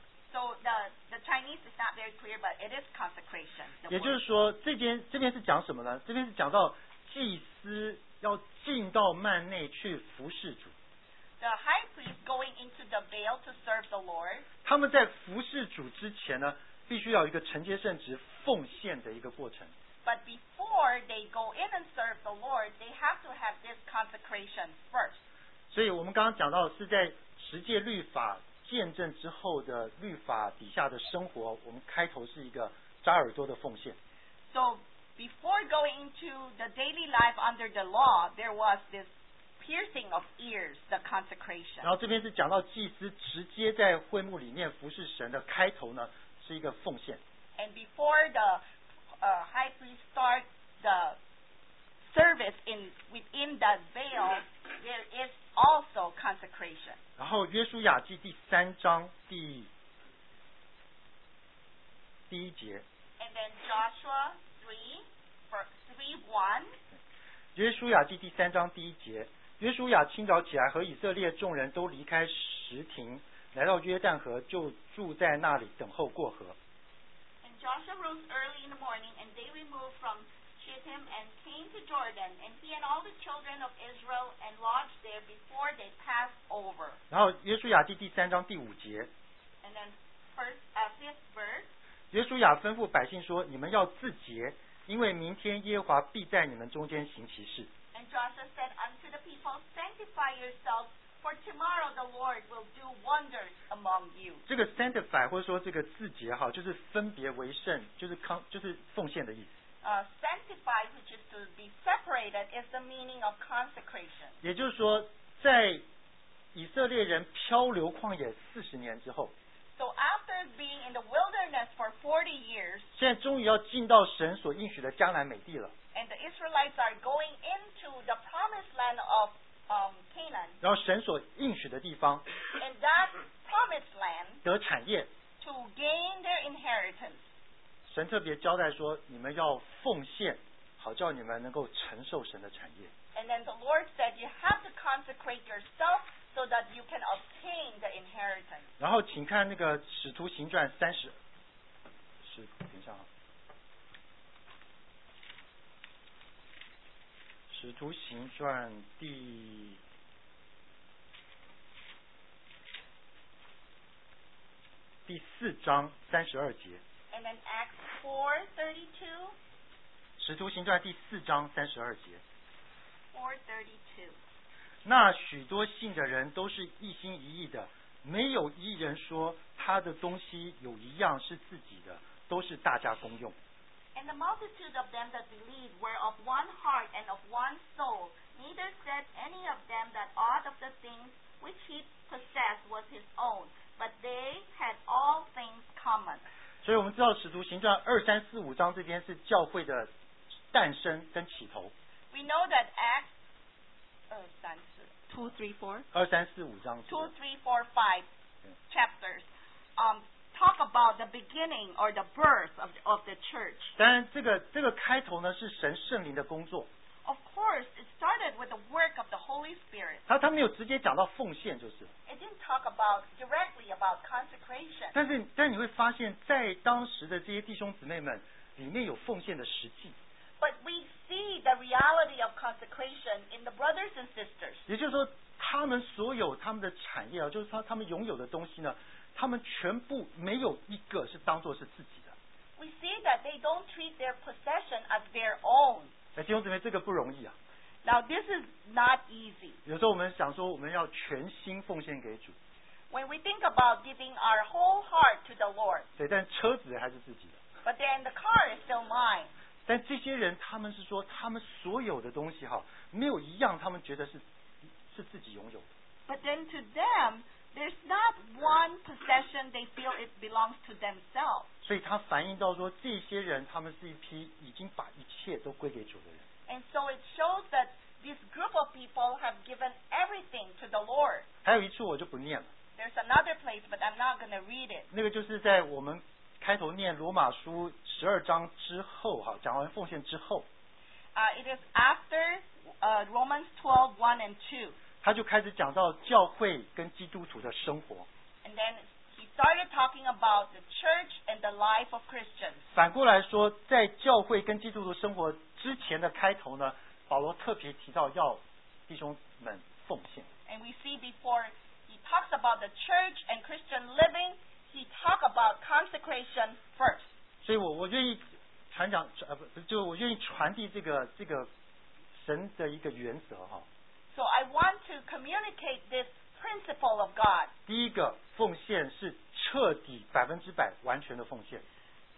Speaker 2: So the, the Chinese is not very clear, but it is consecration. the
Speaker 1: 也就
Speaker 2: word.
Speaker 1: 是说，这边这边是讲什么呢？这边是讲到祭司要进到幔内去服侍主。
Speaker 2: The high priest going into the veil to serve the Lord.
Speaker 1: 他们在服侍主之前呢，必须要有一个承接圣职奉献的一个过程。
Speaker 2: But before they go in and serve the Lord, they have to have this consecration first.
Speaker 1: 所以我们刚刚讲到是在十诫律法见证之后的律法底下的生活，我们开头是一个扎耳朵的奉献。
Speaker 2: So before going into the daily life under the law, there was this piercing of ears, the consecration.
Speaker 1: 然后这边是讲到祭司直接在会幕里面服侍神的开头呢，是一个奉献。
Speaker 2: And before the uh, high priest starts the service in within that veil, there is also consecration.
Speaker 1: 然后约书亚记第三章第第一节。
Speaker 2: And then Joshua three, three one.
Speaker 1: 约书亚记第三章第一节。约书亚清早起来，和以色列众人都离开什亭，来到约旦河，就住在那里等候过河。
Speaker 2: And Joshua rose early in the morning, and they removed from Shittim and came to Jordan, and he and all the children of Israel, and lodged there before they passed over.
Speaker 1: 然后约书亚记第三章第五节。
Speaker 2: And then first, uh, fifth verse.
Speaker 1: 约书亚吩咐百姓说：“你们要自洁，因为明天耶和华必在你们中间行奇事。”
Speaker 2: And Joshua said unto the people, Sanctify yourselves, for tomorrow the Lord will do wonders among you.
Speaker 1: 这个 sanctify 或者说这个自洁哈，就是分别为圣，就是康，就是奉献的意思。
Speaker 2: Uh, sanctify, which is to be separated, is the meaning of consecration.
Speaker 1: 也就是说，在以色列人漂流旷野四十年之后，
Speaker 2: So after being in the wilderness for forty years,
Speaker 1: 现在终于要进到神所应许的迦南美地了。
Speaker 2: and the Israelites are going into the promised land of um, Canaan,
Speaker 1: 然后神所应许的地方
Speaker 2: and that promised land
Speaker 1: 得产业，
Speaker 2: to gain their inheritance.
Speaker 1: 神特别交代说，你们要奉献，好叫你们能够承受神的产业。
Speaker 2: And then the Lord said, you have to consecrate yourself so that you can obtain the inheritance.
Speaker 1: 然后请看那个使徒行传三十，是等一下啊，使徒行传第第四章三十二节。
Speaker 2: And then Acts four thirty-two.
Speaker 1: 使徒行传第四章三十二节。
Speaker 2: four thirty-two.
Speaker 1: 那许多信的人都是一心一意的，没有一人说他的东西有一样是自己的，都是大家公用。
Speaker 2: And the multitude of them that believed were of one heart and of one soul. Neither said any of them that aught of the things which he possessed was his own, but they had all things common.
Speaker 1: 所以我们知道使徒行传二三四五章这边是教会的诞生跟起头。
Speaker 2: We know that Acts uh, two, three, four,
Speaker 1: 二三四五章
Speaker 2: two, three, four, five chapters um, talk about the beginning or the birth of, of the church.
Speaker 1: 当然这个这个开头呢是神圣灵的工作。
Speaker 2: Of course, it started with the work of the Holy Spirit.
Speaker 1: 他他没有直接讲到奉献就是。
Speaker 2: It didn't talk about directly about consecration.
Speaker 1: 但是但是你会发现在当时的这些弟兄姊妹们里面有奉献的实际。
Speaker 2: But we see the reality of consecration in the brothers and sisters.
Speaker 1: 也就是说，他们所有他们的产业啊，就是他他们拥有的东西呢，他们全部没有一个是当做是自己的。
Speaker 2: We see that they don't treat their possession as their own.
Speaker 1: 哎，弟兄姊妹，这个不容易啊。
Speaker 2: Now, this is not easy.
Speaker 1: 有时候我们想说，我们要全心奉献给主，
Speaker 2: When we think about giving our whole heart to the Lord,
Speaker 1: 对，但车子还是自己的。
Speaker 2: but then the car is still mine.
Speaker 1: 但这些人，他们是说，他们所有的东西哈，没有一样他们觉得是是自己拥有的。
Speaker 2: But then to them, there's not one possession they feel it belongs to themselves.
Speaker 1: 所以他反映到说，这些人他们是一批已经把一切都归给主的人。
Speaker 2: And so it shows that this group of people have given everything to the Lord.
Speaker 1: 还有一处我就不念了，
Speaker 2: There's another place, but I'm not going to read it.
Speaker 1: 那个就是在我们开头念罗马书十二章之后，哈，讲完奉献之后，
Speaker 2: Uh, it is after uh, Romans twelve, one and two.
Speaker 1: 他就开始讲到教会跟基督徒的生活。
Speaker 2: And then he started talking about the church and the life of Christians.
Speaker 1: 反过来说，在教会跟基督徒生活之前的开头呢，保罗特别提到要弟兄们奉献。
Speaker 2: And we see before he talks about the church and Christian living, he talks about consecration first.
Speaker 1: 所以我我愿意传讲，呃不，就我愿意传递这个这个神的一个原则哈。
Speaker 2: So I want to communicate this principle of God.
Speaker 1: 第一个奉献是彻底百分之百完全的奉献。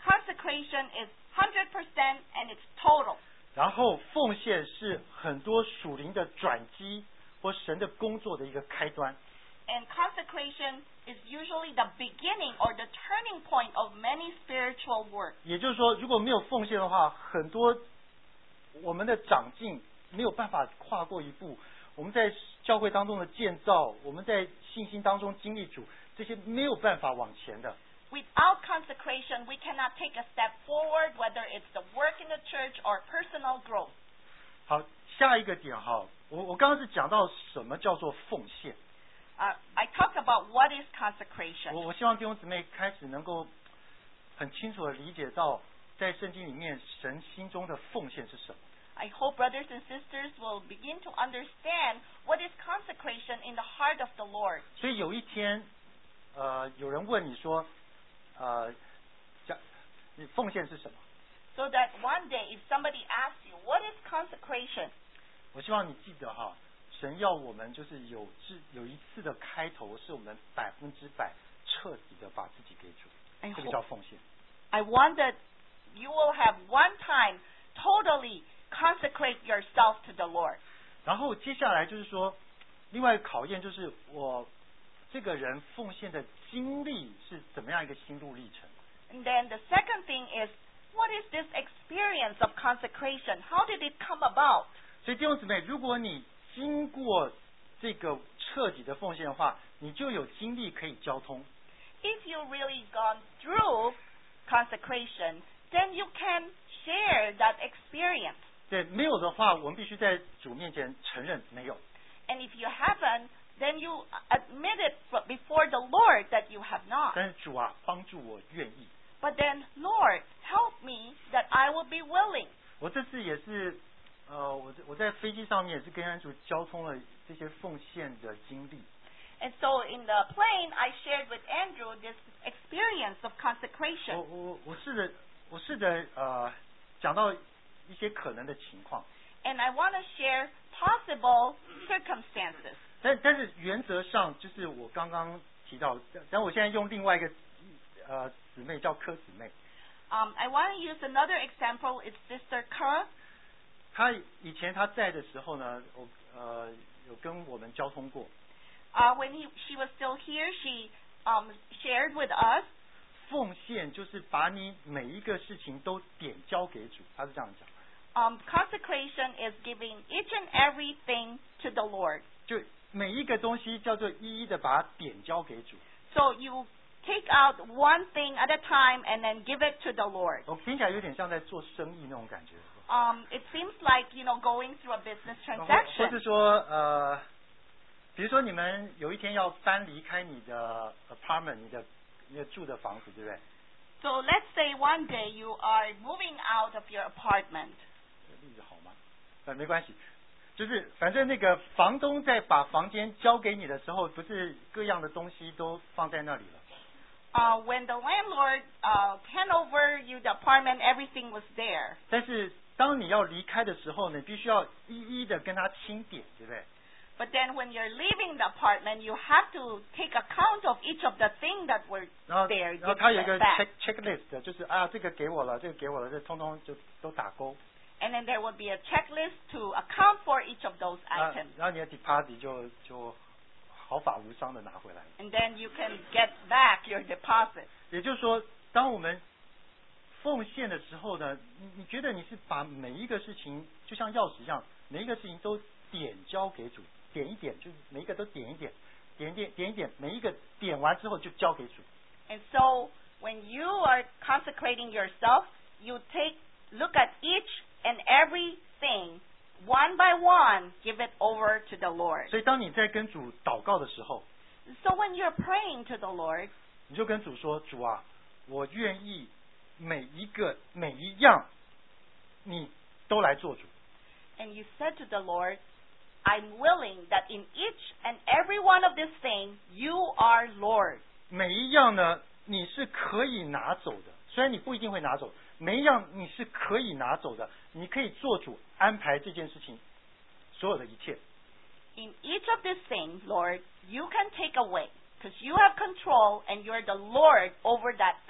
Speaker 2: consecration is one hundred percent and it's total.
Speaker 1: 然后奉献是很多属灵的转机或神的工作的一个开端。
Speaker 2: And consecration is usually the beginning or the turning point of many spiritual work.
Speaker 1: 也就是说，如果没有奉献的话，很多我们的长进没有办法跨过一步。我们在教会当中的建造，我们在信心当中经历主，这些没有办法往前的。
Speaker 2: Without consecration, we cannot take a step forward, whether it's the work in the church or personal growth.
Speaker 1: 好，下一个点哈，我我刚刚是讲到什么叫做奉献。
Speaker 2: Uh, I talked about what is consecration.
Speaker 1: 我我希望弟兄姊妹开始能够很清楚的理解到，在圣经里面神心中的奉献是什么。
Speaker 2: I hope brothers and sisters will begin to understand what is consecration in the heart of the Lord.
Speaker 1: 所以有一天，呃，有人问你说，呃，讲你奉献是什么？
Speaker 2: So that one day, if somebody asks you, what is consecration?
Speaker 1: 我希望你记得哈，神要我们就是有志有一次的开头，是我们百分之百彻底的把自己给主，
Speaker 2: I
Speaker 1: 这个
Speaker 2: hope,
Speaker 1: 叫奉献。
Speaker 2: I want that you will have one time totally consecrate yourself to the Lord.
Speaker 1: 然后接下来就是说，另外一个考验就是我这个人奉献的经历是怎么样一个心路历程。
Speaker 2: And then the second thing is, what is this experience of consecration? How did it come about?
Speaker 1: 所以弟兄姊妹，如果你经过这个彻底的奉献的话，你就有经历可以交通。
Speaker 2: If you really gone through consecration, then you can share that experience.
Speaker 1: 对，没有的话，我们必须在主面前承认没有。
Speaker 2: And if you haven't, then you admit it before the Lord that you have not.
Speaker 1: 但是主啊，帮助我愿意。
Speaker 2: But then, Lord, help me that I will be willing.
Speaker 1: 我这次也是，呃，我我在飞机上面也是跟安主交通了这些奉献的经历。
Speaker 2: And so in the plane, I shared with Andrew this experience of
Speaker 1: 我
Speaker 2: consecration.
Speaker 1: 我我试着我试着呃讲到一些可能的情况，
Speaker 2: And I want to share possible circumstances.
Speaker 1: 但但是原则上就是我刚刚提到，但我现在用另外一个呃姊妹叫柯姊妹，
Speaker 2: Um, I want to use another example. It's Sister Kerr.
Speaker 1: 她以前她在的时候呢，我呃有跟我们交通过。
Speaker 2: Uh, when he, she was still here, she um, shared with us.
Speaker 1: 奉献就是把你每一个事情都点交给主，她是这样讲。
Speaker 2: Um, consecration is giving each and everything to the Lord.
Speaker 1: 就每一个东西叫做一一的把它点交给主。
Speaker 2: So you take out one thing at a time and then give it to the Lord.
Speaker 1: 我听起来有点像在做生意那种感觉。
Speaker 2: Um, it seems like, you know, going through a business
Speaker 1: 或或
Speaker 2: transaction.
Speaker 1: 是说呃，比如说你们有一天要搬离开你的 apartment， 你的你的住的房子，对不对？
Speaker 2: So let's say one day you are moving out of your apartment.
Speaker 1: 例子好吗？呃，没关系，就是反正那个房东在把房间交给你的时候，不是各样的东西都放在那里了。
Speaker 2: Uh, when the landlord uh, hand over you the apartment, everything was there.
Speaker 1: 但是当你要离开的时候呢，你必须要一一的跟他清点，对不对？
Speaker 2: But then when you're leaving the apartment, you have to take account of each of the things that were
Speaker 1: 然后
Speaker 2: there.
Speaker 1: 然后
Speaker 2: give
Speaker 1: 他有一
Speaker 2: them
Speaker 1: 个
Speaker 2: back.
Speaker 1: check checklist， 就是啊这个给我了，这个给我了，这通通就都打勾。
Speaker 2: And then there will be a checklist to account for each of those
Speaker 1: 啊
Speaker 2: items.
Speaker 1: 然后你的 deposit 就就毫发无伤的拿回来了。
Speaker 2: And then you can get back your deposit.
Speaker 1: 也就是说，当我们奉献的时候呢，你你觉得你是把每一个事情就像钥匙一样，每一个事情都点交给主，点一点，就是每一个都点一点，点一点，点一点，每一个点完之后就交给主。
Speaker 2: And so when you are consecrating yourself, you take look at each and everything one by one, give it over to the Lord.
Speaker 1: 所以当你在跟主祷告的时候，
Speaker 2: So when you're praying to the Lord,
Speaker 1: 你就跟主说：主啊，我愿意每一个每一样，你都来做主。
Speaker 2: and you said to the Lord, I'm willing that in each and every one of these things, you are Lord.
Speaker 1: 每一样呢，你是可以拿走的，虽然你不一定会拿走，每一样你是可以拿走的，你可以做主安排这件事情，所有的一切。
Speaker 2: In each of these things, Lord, you can take away, because you have control and you're the Lord over that thing.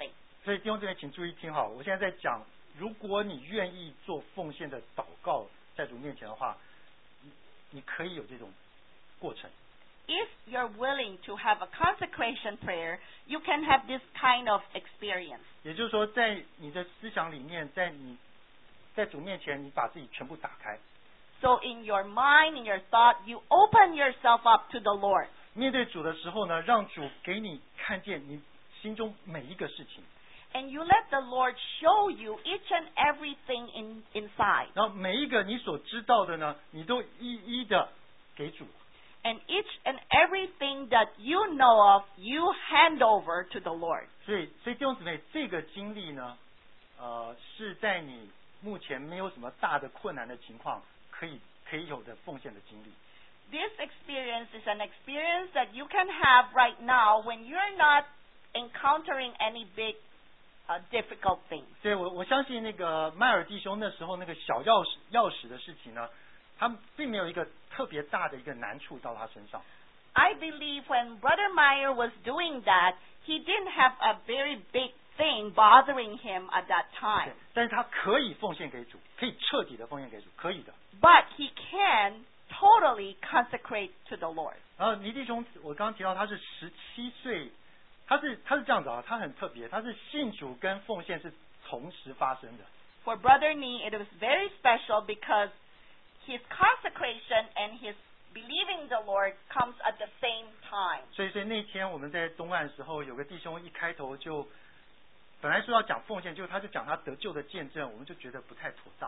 Speaker 1: 所以弟兄姊妹请注意听好，我现在在讲，如果你愿意做奉献的祷告在主面前的话，你你可以有这种过程。
Speaker 2: If you're willing to have a consecration prayer, you can have this kind of experience.
Speaker 1: 也就是说，在你的思想里面，在你在主面前，你把自己全部打开。
Speaker 2: So in your mind, in your thought, you open yourself up to the Lord.
Speaker 1: 面对主的时候呢，让主给你看见你心中每一个事情。
Speaker 2: And you let the Lord show you each and everything in, inside.
Speaker 1: 然后每一个你所知道的呢，你都一一的给主。
Speaker 2: And each and everything that you know of, you hand over to the Lord.
Speaker 1: 所以，所以弟兄姊妹，这个经历呢，呃，是在你目前没有什么大的困难的情况，可以可以有的奉献的经历。
Speaker 2: This experience is an experience that you can have right now when you're not encountering any big uh, difficult things.
Speaker 1: 对，我我相信那个麦尔弟兄那时候那个小钥匙钥匙的事情呢，他并没有一个特别大的一个难处到他身上。
Speaker 2: I believe when Brother Meyer was doing that, he didn't have a very big thing bothering him at that time.
Speaker 1: 但是他可以奉献给主，可以彻底的奉献给主，可以的。
Speaker 2: But he can totally consecrate to the Lord.
Speaker 1: 然后倪弟兄，我刚刚提到他是十七岁，他是他是这样子啊，他很特别，他是信主跟奉献是同时发生的。
Speaker 2: For Brother Nee, it was very special because his consecration and his believing the Lord comes at the same time.
Speaker 1: 所以，所以那天我们在东岸的时候，有个弟兄一开头就本来说要讲奉献，结果他就讲他得救的见证，我们就觉得不太妥当。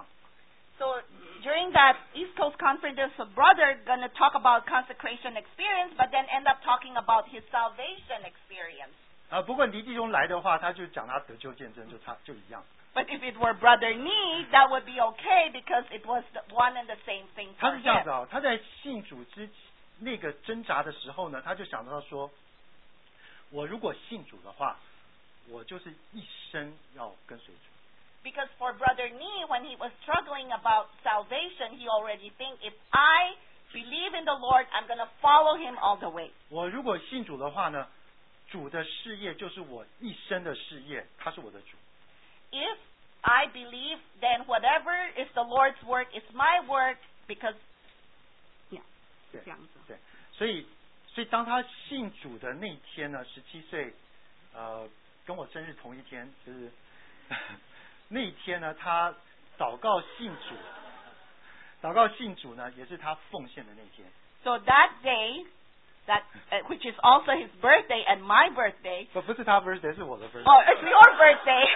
Speaker 2: So during that East Coast Conference, there's a brother going to talk about consecration experience, but then end up talking about his salvation experience.
Speaker 1: 啊，不过倪弟兄来的话，他就讲他得救见证，就差就一样。
Speaker 2: But if it were Brother Nee, that would be okay because it was the one and the same thing
Speaker 1: 他
Speaker 2: for
Speaker 1: 是这样
Speaker 2: him.
Speaker 1: 子啊，他在信主之那个挣扎的时候呢，他就想到说，我如果信主的话，我就是一生要跟随主。
Speaker 2: Because for Brother Nee, when he was struggling about salvation, he already think, if I believe in the Lord, I'm going to follow him all the way.
Speaker 1: 我如果信主的话呢，主的事业就是我一生的事业，他是我的主。
Speaker 2: If I believe, then whatever is the Lord's work is my work because, yeah,
Speaker 1: 对
Speaker 2: 这样子。
Speaker 1: 对，所以所以当他信主的那天呢，十七岁，呃，跟我生日同一天，就是那一天呢，他祷告信主，祷告信主呢，也是他奉献的那天。
Speaker 2: So that day, that uh, which is also his birthday and my birthday.
Speaker 1: 不不是他 birthday， 是我的 birthday。
Speaker 2: Oh, it's your birthday.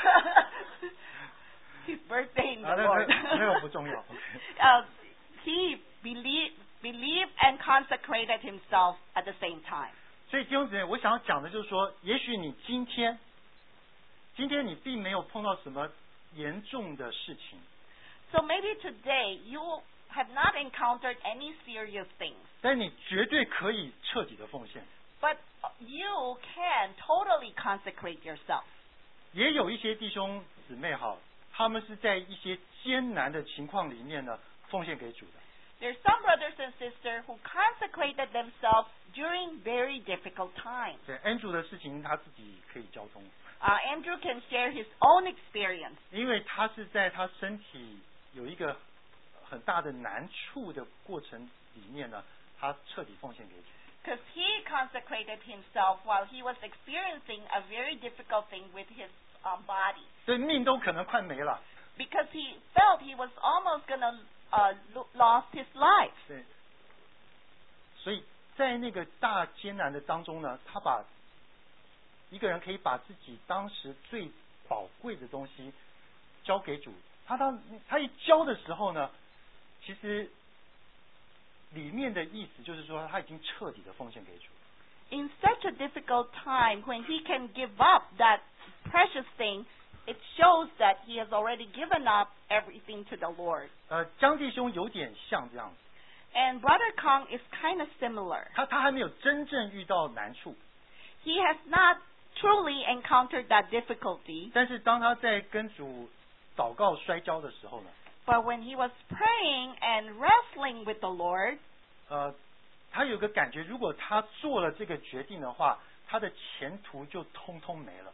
Speaker 2: His birthday in the
Speaker 1: 啊，那
Speaker 2: Lord.
Speaker 1: 那那个不重要。
Speaker 2: uh, he believed, believed and consecrated himself at the same time.
Speaker 1: 所以弟兄姊妹，我想要讲的就是说，也许你今天，今天你并没有碰到什么严重的事情，
Speaker 2: So maybe today you have not encountered any serious things,
Speaker 1: 但你绝对可以彻底的奉献。
Speaker 2: but you can totally consecrate yourself.
Speaker 1: 也有一些弟兄姊妹哈，他们是在一些艰难的情况里面呢，奉献给主的。
Speaker 2: There's some brothers and sisters who consecrated themselves during very difficult times.
Speaker 1: 对 Andrew 的事情，他自己可以交通，
Speaker 2: Uh, Andrew can share his own experience
Speaker 1: 因为他是在他身体有一个很大的难处的过程里面呢，他彻底奉献给主。
Speaker 2: because he consecrated himself while he was experiencing a very difficult thing with his um, body.
Speaker 1: 所以命都可能快没了。
Speaker 2: Because he felt he was almost going to uh, lo- lost his life.
Speaker 1: 对，所以在那个大艰难的当中呢，他把一个人可以把自己当时最宝贵的东西交给主。他当他一交的时候呢，其实里面的意思就是说，他已经彻底的奉献给主。
Speaker 2: In such a difficult time, when he can give up that precious thing, it shows that he has already given up everything to the Lord.
Speaker 1: 呃，江弟兄有点像这样子，
Speaker 2: And Brother Kong is kind of similar.
Speaker 1: 他他还没有真正遇到难处，
Speaker 2: He has not truly encountered that difficulty,
Speaker 1: 但是当他在跟主祷告摔跤的时候呢，
Speaker 2: but when he was praying and wrestling with the Lord,
Speaker 1: 呃，他有个感觉，如果他做了这个决定的话，他的前途就通通没了。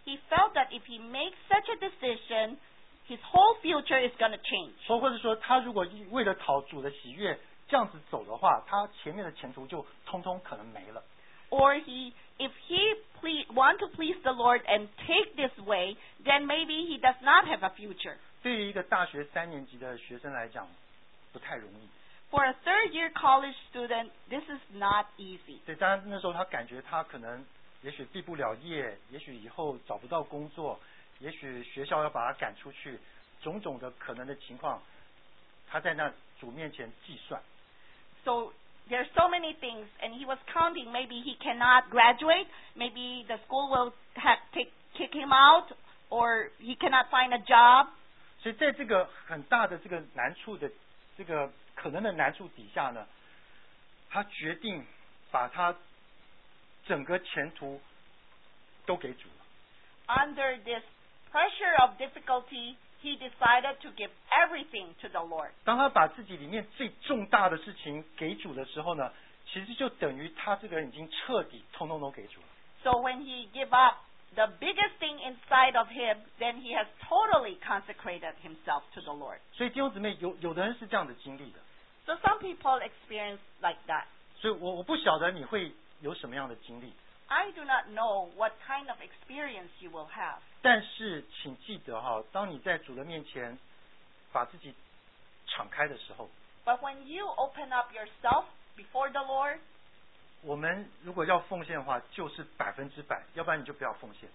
Speaker 2: he felt that if he makes such a decision, his whole future is going to change.
Speaker 1: 或或者说，他如果为了讨主的喜悦这样子走的话，他前面的前途就通通可能没了。
Speaker 2: Or he, if he ple- want to please the Lord and take this way, then maybe he does not have a future.
Speaker 1: 对于一个大学三年级的学生来讲，不太容易。
Speaker 2: For a third-year college student, this is not easy.
Speaker 1: 对，当然那时候他感觉他可能，也许毕不了业，也许以后找不到工作，也许学校要把他赶出去，种种的可能的情况，他在那主面前计算。
Speaker 2: So there are so many things, and he was counting. Maybe he cannot graduate. Maybe the school will ha- take, kick him out, or he cannot find a job.
Speaker 1: 所以在这个很大的这个难处的这个可能的难处底下呢，他决定把他整个前途都给主了。
Speaker 2: Under this pressure of difficulty, he decided to give everything to the Lord.
Speaker 1: 当他把自己里面最重大的事情给主的时候呢，其实就等于他这个人已经彻底通通都给主了。
Speaker 2: So when he gave up the biggest thing inside of him, then he has totally consecrated himself to the Lord.
Speaker 1: 所以弟兄姊妹，有有的人是这样的经历的。
Speaker 2: So some people experience like that.
Speaker 1: 所以我我不晓得你会有什么样的经历，
Speaker 2: I do not know what kind of experience you will have.
Speaker 1: 但是请记得哈，当你在主的面前把自己敞开的时候，
Speaker 2: But when you open up yourself before the Lord,
Speaker 1: 我们如果要奉献的话，就是百分之百，要不然你就不要奉献。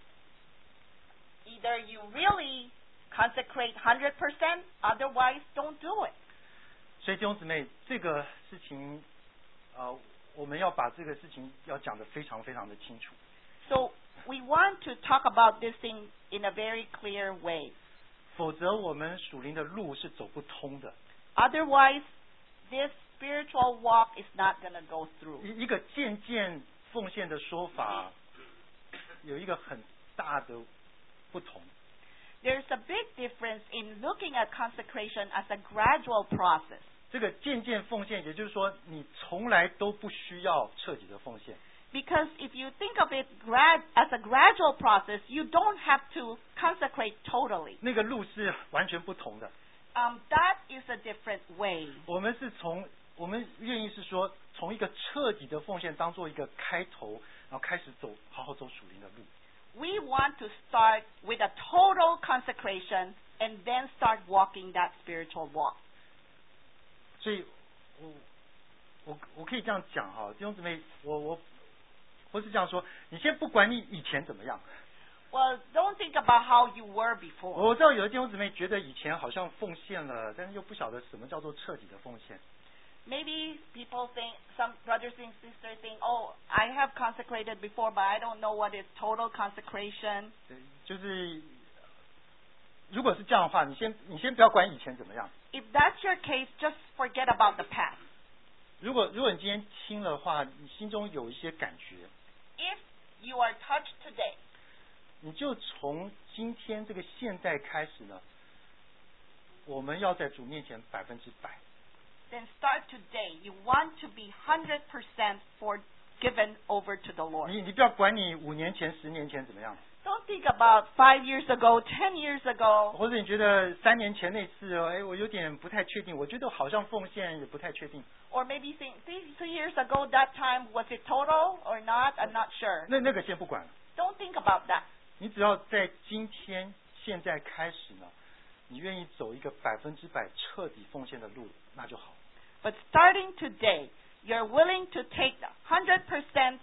Speaker 2: either you really consecrate one hundred percent, otherwise don't do it.
Speaker 1: 所以弟兄姊妹，这个事情，呃，我们要把这个事情要讲得非常非常的清楚。
Speaker 2: So we want to talk about this thing in a very clear way.
Speaker 1: 否则我们属灵的路是走不通的。
Speaker 2: Otherwise, this spiritual walk is not going to go through.
Speaker 1: 一一个渐渐奉献的说法，有一个很大的不同。
Speaker 2: There's a big difference in looking at consecration as a gradual process.
Speaker 1: 这个渐渐奉献，也就是说，你从来都不需要彻底的奉献。
Speaker 2: Because if you think of it grad- as a gradual process, you don't have to consecrate totally.
Speaker 1: 那个路是完全不同的。
Speaker 2: Um, that is a different way.
Speaker 1: 我们是从我们愿意是说，从一个彻底的奉献当做一个开头，然后开始走，好好走属灵的路。
Speaker 2: We want to start with a total consecration and then start walking that spiritual walk.
Speaker 1: 所以我我我可以这样讲哈，弟兄姊妹，我我或是这样说，你先不管你以前怎么样。
Speaker 2: Well, don't think about how you were before.
Speaker 1: 我知道有的弟兄姊妹觉得以前好像奉献了，但是又不晓得什么叫做彻底的奉献。
Speaker 2: Maybe people think, some brothers and sisters think, oh, I have consecrated before, but I don't know what is total consecration.
Speaker 1: 对，就是如果是这样的话，你先你先不要管以前怎么样。
Speaker 2: If that's your case, just forget about the past.
Speaker 1: 如果如果你今天听了的话，你心中有一些感觉，
Speaker 2: If you are touched today,
Speaker 1: 你就从今天这个现在开始呢，我们要在主面前百分之百。
Speaker 2: then start today. You want to be one hundred percent forgiven over to the Lord.
Speaker 1: 你你不要管你五年前、十年前怎么样，
Speaker 2: Don't think about five years ago, ten years ago,
Speaker 1: 或者你觉得三年前那次，哎，我有点不太确定，我觉得好像奉献也不太确定。
Speaker 2: or maybe think three, three years ago, that time, was it total or not? I'm not sure.
Speaker 1: 那那个先不管了，
Speaker 2: Don't think about that.
Speaker 1: 你只要在今天现在开始呢，你愿意走一个百分之百彻底奉献的路，那就好。
Speaker 2: But starting today, you're willing to take the one hundred percent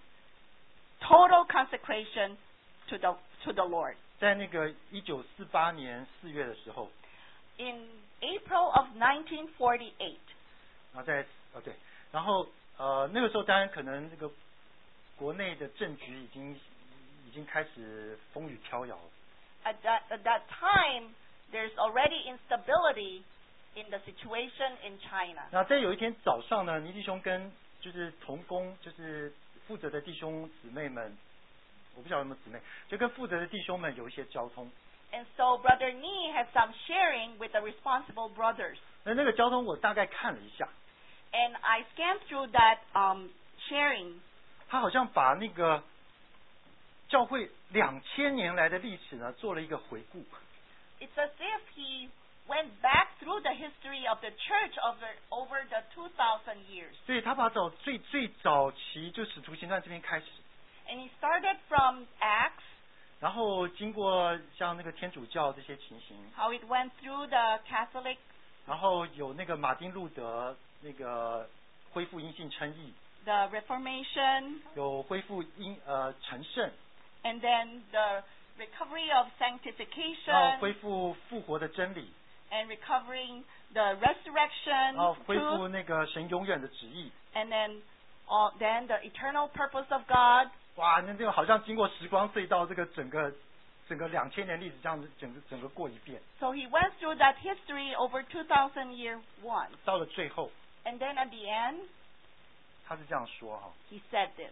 Speaker 2: total consecration to the to the Lord.
Speaker 1: 在那个一九四八年四月的时候，
Speaker 2: In April of nineteen forty-eight,
Speaker 1: 然后在哦对，然后呃那个时候当然可能这个国内的政局已经已经开始风雨飘摇。
Speaker 2: at that at that time, there's already instability in the situation in China.
Speaker 1: 那在有一天早上呢，倪弟兄跟就是同工，就是负责的弟兄姊妹们，我不晓得有没有姊妹，就跟负责的弟兄们有一些交通。
Speaker 2: And so Brother Ni had some sharing with the responsible brothers.
Speaker 1: 那那个交通我大概看了一下，
Speaker 2: And I scanned through that um, sharing.
Speaker 1: 他好像把那个教会两千年来的历史呢做了一个回顾。
Speaker 2: It's as if he went back through the history of the church over, over the two thousand years.
Speaker 1: 所以他把早最最早期就使徒行传这边开始，
Speaker 2: And he started from Acts,
Speaker 1: 然后经过像那个天主教这些情形，
Speaker 2: how it went through the Catholic,
Speaker 1: 然后有那个马丁路德那个恢复因信称义，
Speaker 2: the Reformation,
Speaker 1: 有恢复因呃成圣，
Speaker 2: and then the recovery of
Speaker 1: 然后
Speaker 2: sanctification,
Speaker 1: 恢复复活的真理，
Speaker 2: and recovering the resurrection
Speaker 1: 然后恢
Speaker 2: truth,
Speaker 1: 复那个神永远的旨意。
Speaker 2: and then, uh, then the eternal purpose of God.
Speaker 1: 哇，那这个好像经过时光隧道，这个整个整个两千年历史这样子整个整个过一遍，
Speaker 2: So he went through that history over two thousand year one.
Speaker 1: 到了最后，
Speaker 2: And then at the end,
Speaker 1: 他是这样说哈：
Speaker 2: he said this.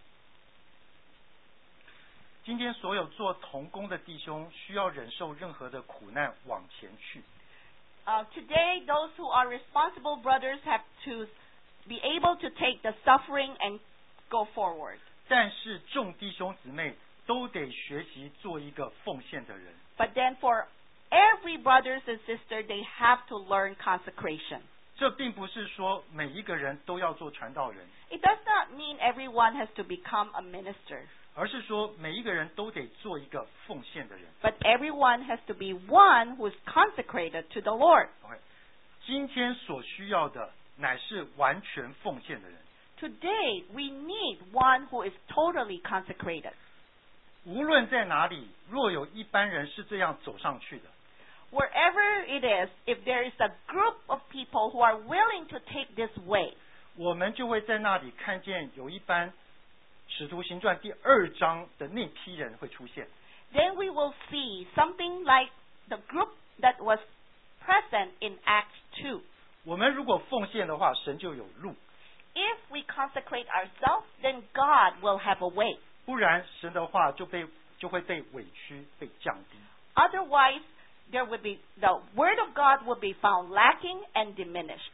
Speaker 1: 今天所有做同工的弟兄，需要忍受任何的苦难往前去。
Speaker 2: Uh, today, those who are responsible brothers have to be able to take the suffering and go forward.
Speaker 1: 但是众弟兄姊妹都得学习做一个奉献的人。
Speaker 2: But then for every brothers and sister, they have to learn consecration.
Speaker 1: 这并不是说每一个人都要做传道人，
Speaker 2: It does not mean everyone has to become a minister,
Speaker 1: 而是说每一个人都得做一个奉献的人。
Speaker 2: but everyone has to be one who is consecrated to the Lord.
Speaker 1: OK， 今天所需要的乃是完全奉献的人。
Speaker 2: Today, we need one who is totally consecrated.
Speaker 1: 无论在哪里，若有一般人是这样走上去的，
Speaker 2: Wherever it is, if there is a group of people who are willing to take this way,
Speaker 1: 我们就会在那里看见有一班使徒行传第二章的那批人会出现。
Speaker 2: then we will see something like the group that was present in Acts two.
Speaker 1: 我们如果奉献的话，神就有路；
Speaker 2: If we consecrate ourselves, then God will have a way.
Speaker 1: 不然，神的话就被就会被委屈、被降低。
Speaker 2: Otherwise, there would be the word of God will be found lacking and diminished.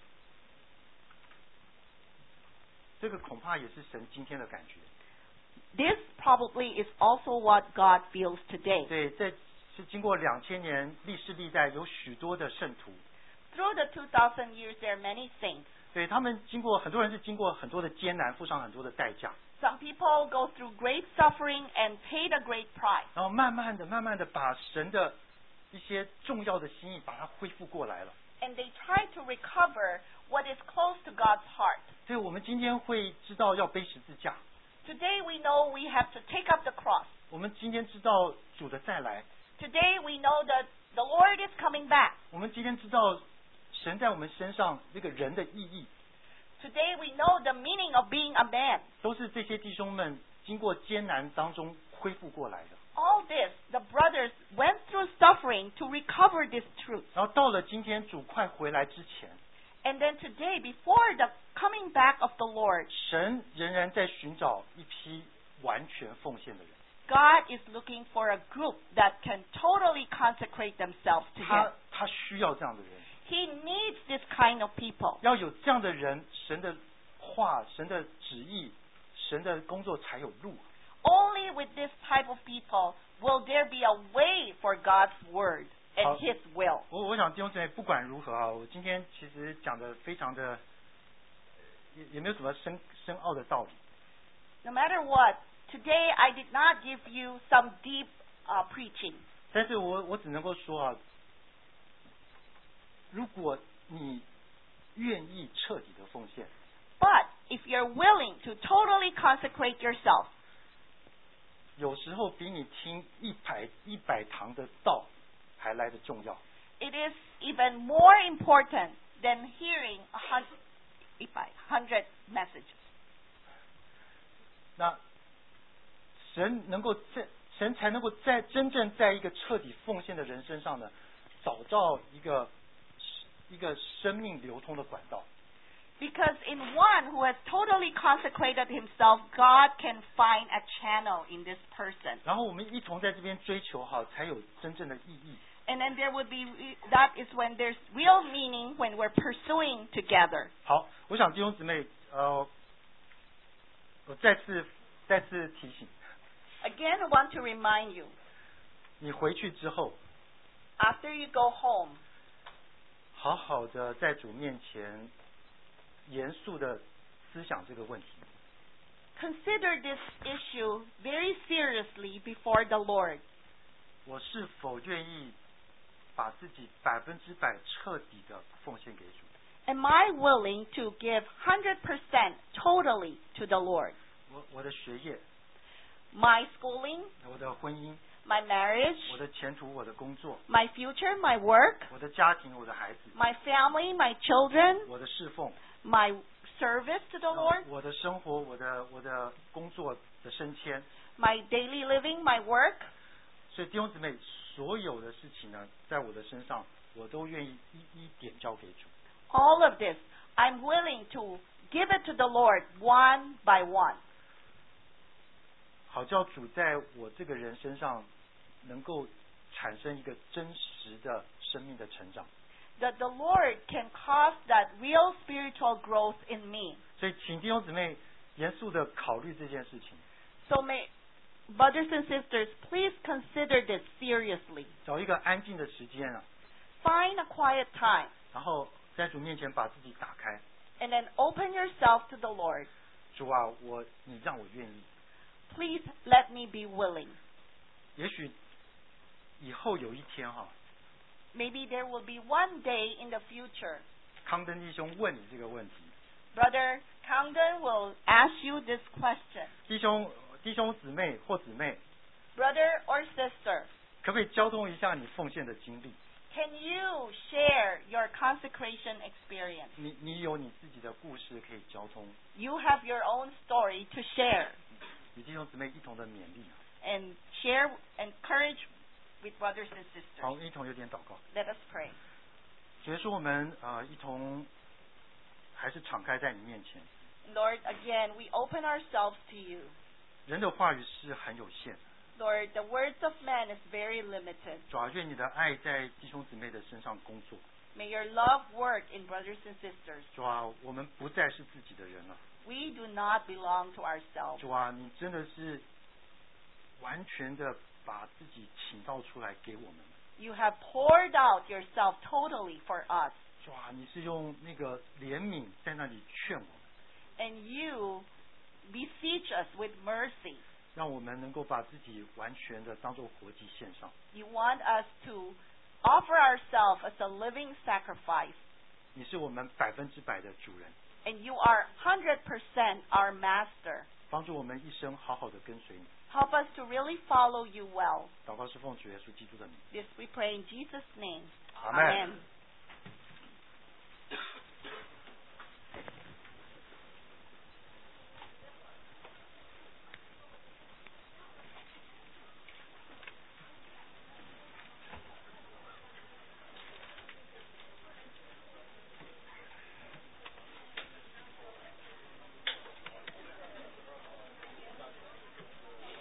Speaker 1: 这个恐怕也是神今天的感觉。
Speaker 2: This probably is also what God feels today.
Speaker 1: 对，在是经过两千年历世历代，有许多的圣徒，
Speaker 2: Through the two thousand years, there are many saints.
Speaker 1: 对他们经过很多人是经过很多的艰难，付上很多的代价，
Speaker 2: Some people go through great suffering and paid a great price.
Speaker 1: 然后慢慢的、慢慢的把神的一些重要的心意把它恢复过来了。
Speaker 2: And they try to recover what is close to God's heart.
Speaker 1: 所以我们今天会知道要背十字架，
Speaker 2: Today we know we have to take up the cross.
Speaker 1: 我们今天知道主的再来，
Speaker 2: Today we know that the Lord is coming back.
Speaker 1: 我们今天知道神在我们身上这个人的意义，
Speaker 2: Today we know the meaning of being a man.
Speaker 1: 都是这些弟兄们经过艰难当中恢复过来的。
Speaker 2: All this, the brothers went through suffering to recover this truth.
Speaker 1: 然后到了今天主快回来之前，
Speaker 2: And then today, before the coming back of the Lord,
Speaker 1: 神仍然在寻找一批完全奉献的人。
Speaker 2: God is looking for a group that can totally consecrate themselves to Him.
Speaker 1: 他他需要这样的人，
Speaker 2: He needs this kind of people.
Speaker 1: 要有这样的人，神的话、神的旨意、神的工作才有路。
Speaker 2: Only with this type of people will there be a way for God's word and
Speaker 1: 好。
Speaker 2: His will.
Speaker 1: 我我想弟兄姊妹不管如何啊，我今天其实讲的非常的，也也没有什么深深奥的道理。
Speaker 2: No matter what, today I did not give you some deep uh, preaching.
Speaker 1: 但是我我只能够说啊，如果你愿意彻底的奉献，
Speaker 2: But if you're willing to totally consecrate yourself,
Speaker 1: 有时候比你听一百一百堂的道还来得重要。
Speaker 2: it is even more important than hearing a hundred, hundred messages.
Speaker 1: 那神能够在神才能够在真正在一个彻底奉献的人身上呢，找到一个一个生命流通的管道。
Speaker 2: Because in one who has totally consecrated himself, God can find a channel in this person.
Speaker 1: 然后我们一同在这边追求好，才有真正的意义。
Speaker 2: And then there would be, that is when there's real meaning when we're pursuing together.
Speaker 1: 好，我想弟兄姊妹，呃，我再次再次提醒，
Speaker 2: Again, I want to remind you,
Speaker 1: 你回去之后，
Speaker 2: after you go home,
Speaker 1: 好好的在主面前严肃的思想这个问题。
Speaker 2: consider this issue very seriously before the Lord.
Speaker 1: 我是否愿意把自己百分之百彻底的奉献给主？
Speaker 2: Am I willing to give one hundred percent totally to the Lord?
Speaker 1: 我我的学业，
Speaker 2: My schooling,
Speaker 1: 我的婚姻，
Speaker 2: my marriage,
Speaker 1: 我的前途，我的工作，
Speaker 2: my future, my work,
Speaker 1: 我的家庭，我的孩子，
Speaker 2: my family, my children,
Speaker 1: 我的侍奉，
Speaker 2: my service to the Lord,
Speaker 1: 我的生活，我的我的工作的升迁。
Speaker 2: my daily living, my work.
Speaker 1: 所以弟兄姊妹，所有的事情呢，在我的身上，我都愿意一一点交给主。
Speaker 2: All of this, I'm willing to give it to the Lord one by one.
Speaker 1: 好叫主在我这个人身上能够产生一个真实的生命的成长。
Speaker 2: That the Lord can cause that real spiritual growth in me.
Speaker 1: 所以，请弟兄姊妹严肃的考虑这件事情，
Speaker 2: So may brothers and sisters, please consider this seriously.
Speaker 1: 找一个安静的时间啊，
Speaker 2: Find a quiet time
Speaker 1: 然后在主面前把自己打开。
Speaker 2: and then open yourself to the Lord.
Speaker 1: 主啊，我你让我愿意。
Speaker 2: Please let me be willing.
Speaker 1: 也许以后有一天哈、
Speaker 2: Maybe there will be one day in the future.
Speaker 1: 康登弟兄问你这个问题，
Speaker 2: Brother Congdon will ask you this question.
Speaker 1: 弟兄弟兄姊妹或姊妹，
Speaker 2: Brother or sister,
Speaker 1: 可不可以交通一下你奉献的经历？
Speaker 2: can you share your consecration experience?
Speaker 1: 你你有你自己的故事可以交通，
Speaker 2: You have your own story to share
Speaker 1: 与弟兄姊妹一同的勉励啊。
Speaker 2: and share, encourage with brothers and sisters.
Speaker 1: 好，一同有点祷告。
Speaker 2: Let us pray.
Speaker 1: 结束我们呃一同还是敞开在你面前。
Speaker 2: Lord, again, we open ourselves to you.
Speaker 1: 人的话语是很有限的，
Speaker 2: Lord, the words of man is very limited.
Speaker 1: 主啊，愿你的爱在弟兄姊妹的身上工作。
Speaker 2: May your love work in brothers and sisters.
Speaker 1: 主啊，我们不再是自己的人了。
Speaker 2: We do not belong to ourselves.
Speaker 1: 主啊，你真的是完全的把自己倾倒出来给我们。
Speaker 2: You have poured out yourself totally for us.
Speaker 1: 主啊，你是用那个怜悯在那里劝我们，
Speaker 2: And you beseech us with mercy.
Speaker 1: 让我们能够把自己完全的当作活祭献上。
Speaker 2: You want us to offer ourselves as a living sacrifice.
Speaker 1: 你是我们百分之百的主人，
Speaker 2: And you are one hundred percent our master.
Speaker 1: 帮助我们一生好好的跟随你。
Speaker 2: Help us to really follow you well.
Speaker 1: 祷告是奉主耶稣基督的名，
Speaker 2: This we pray in Jesus' name.
Speaker 1: 阿门。
Speaker 2: Amen.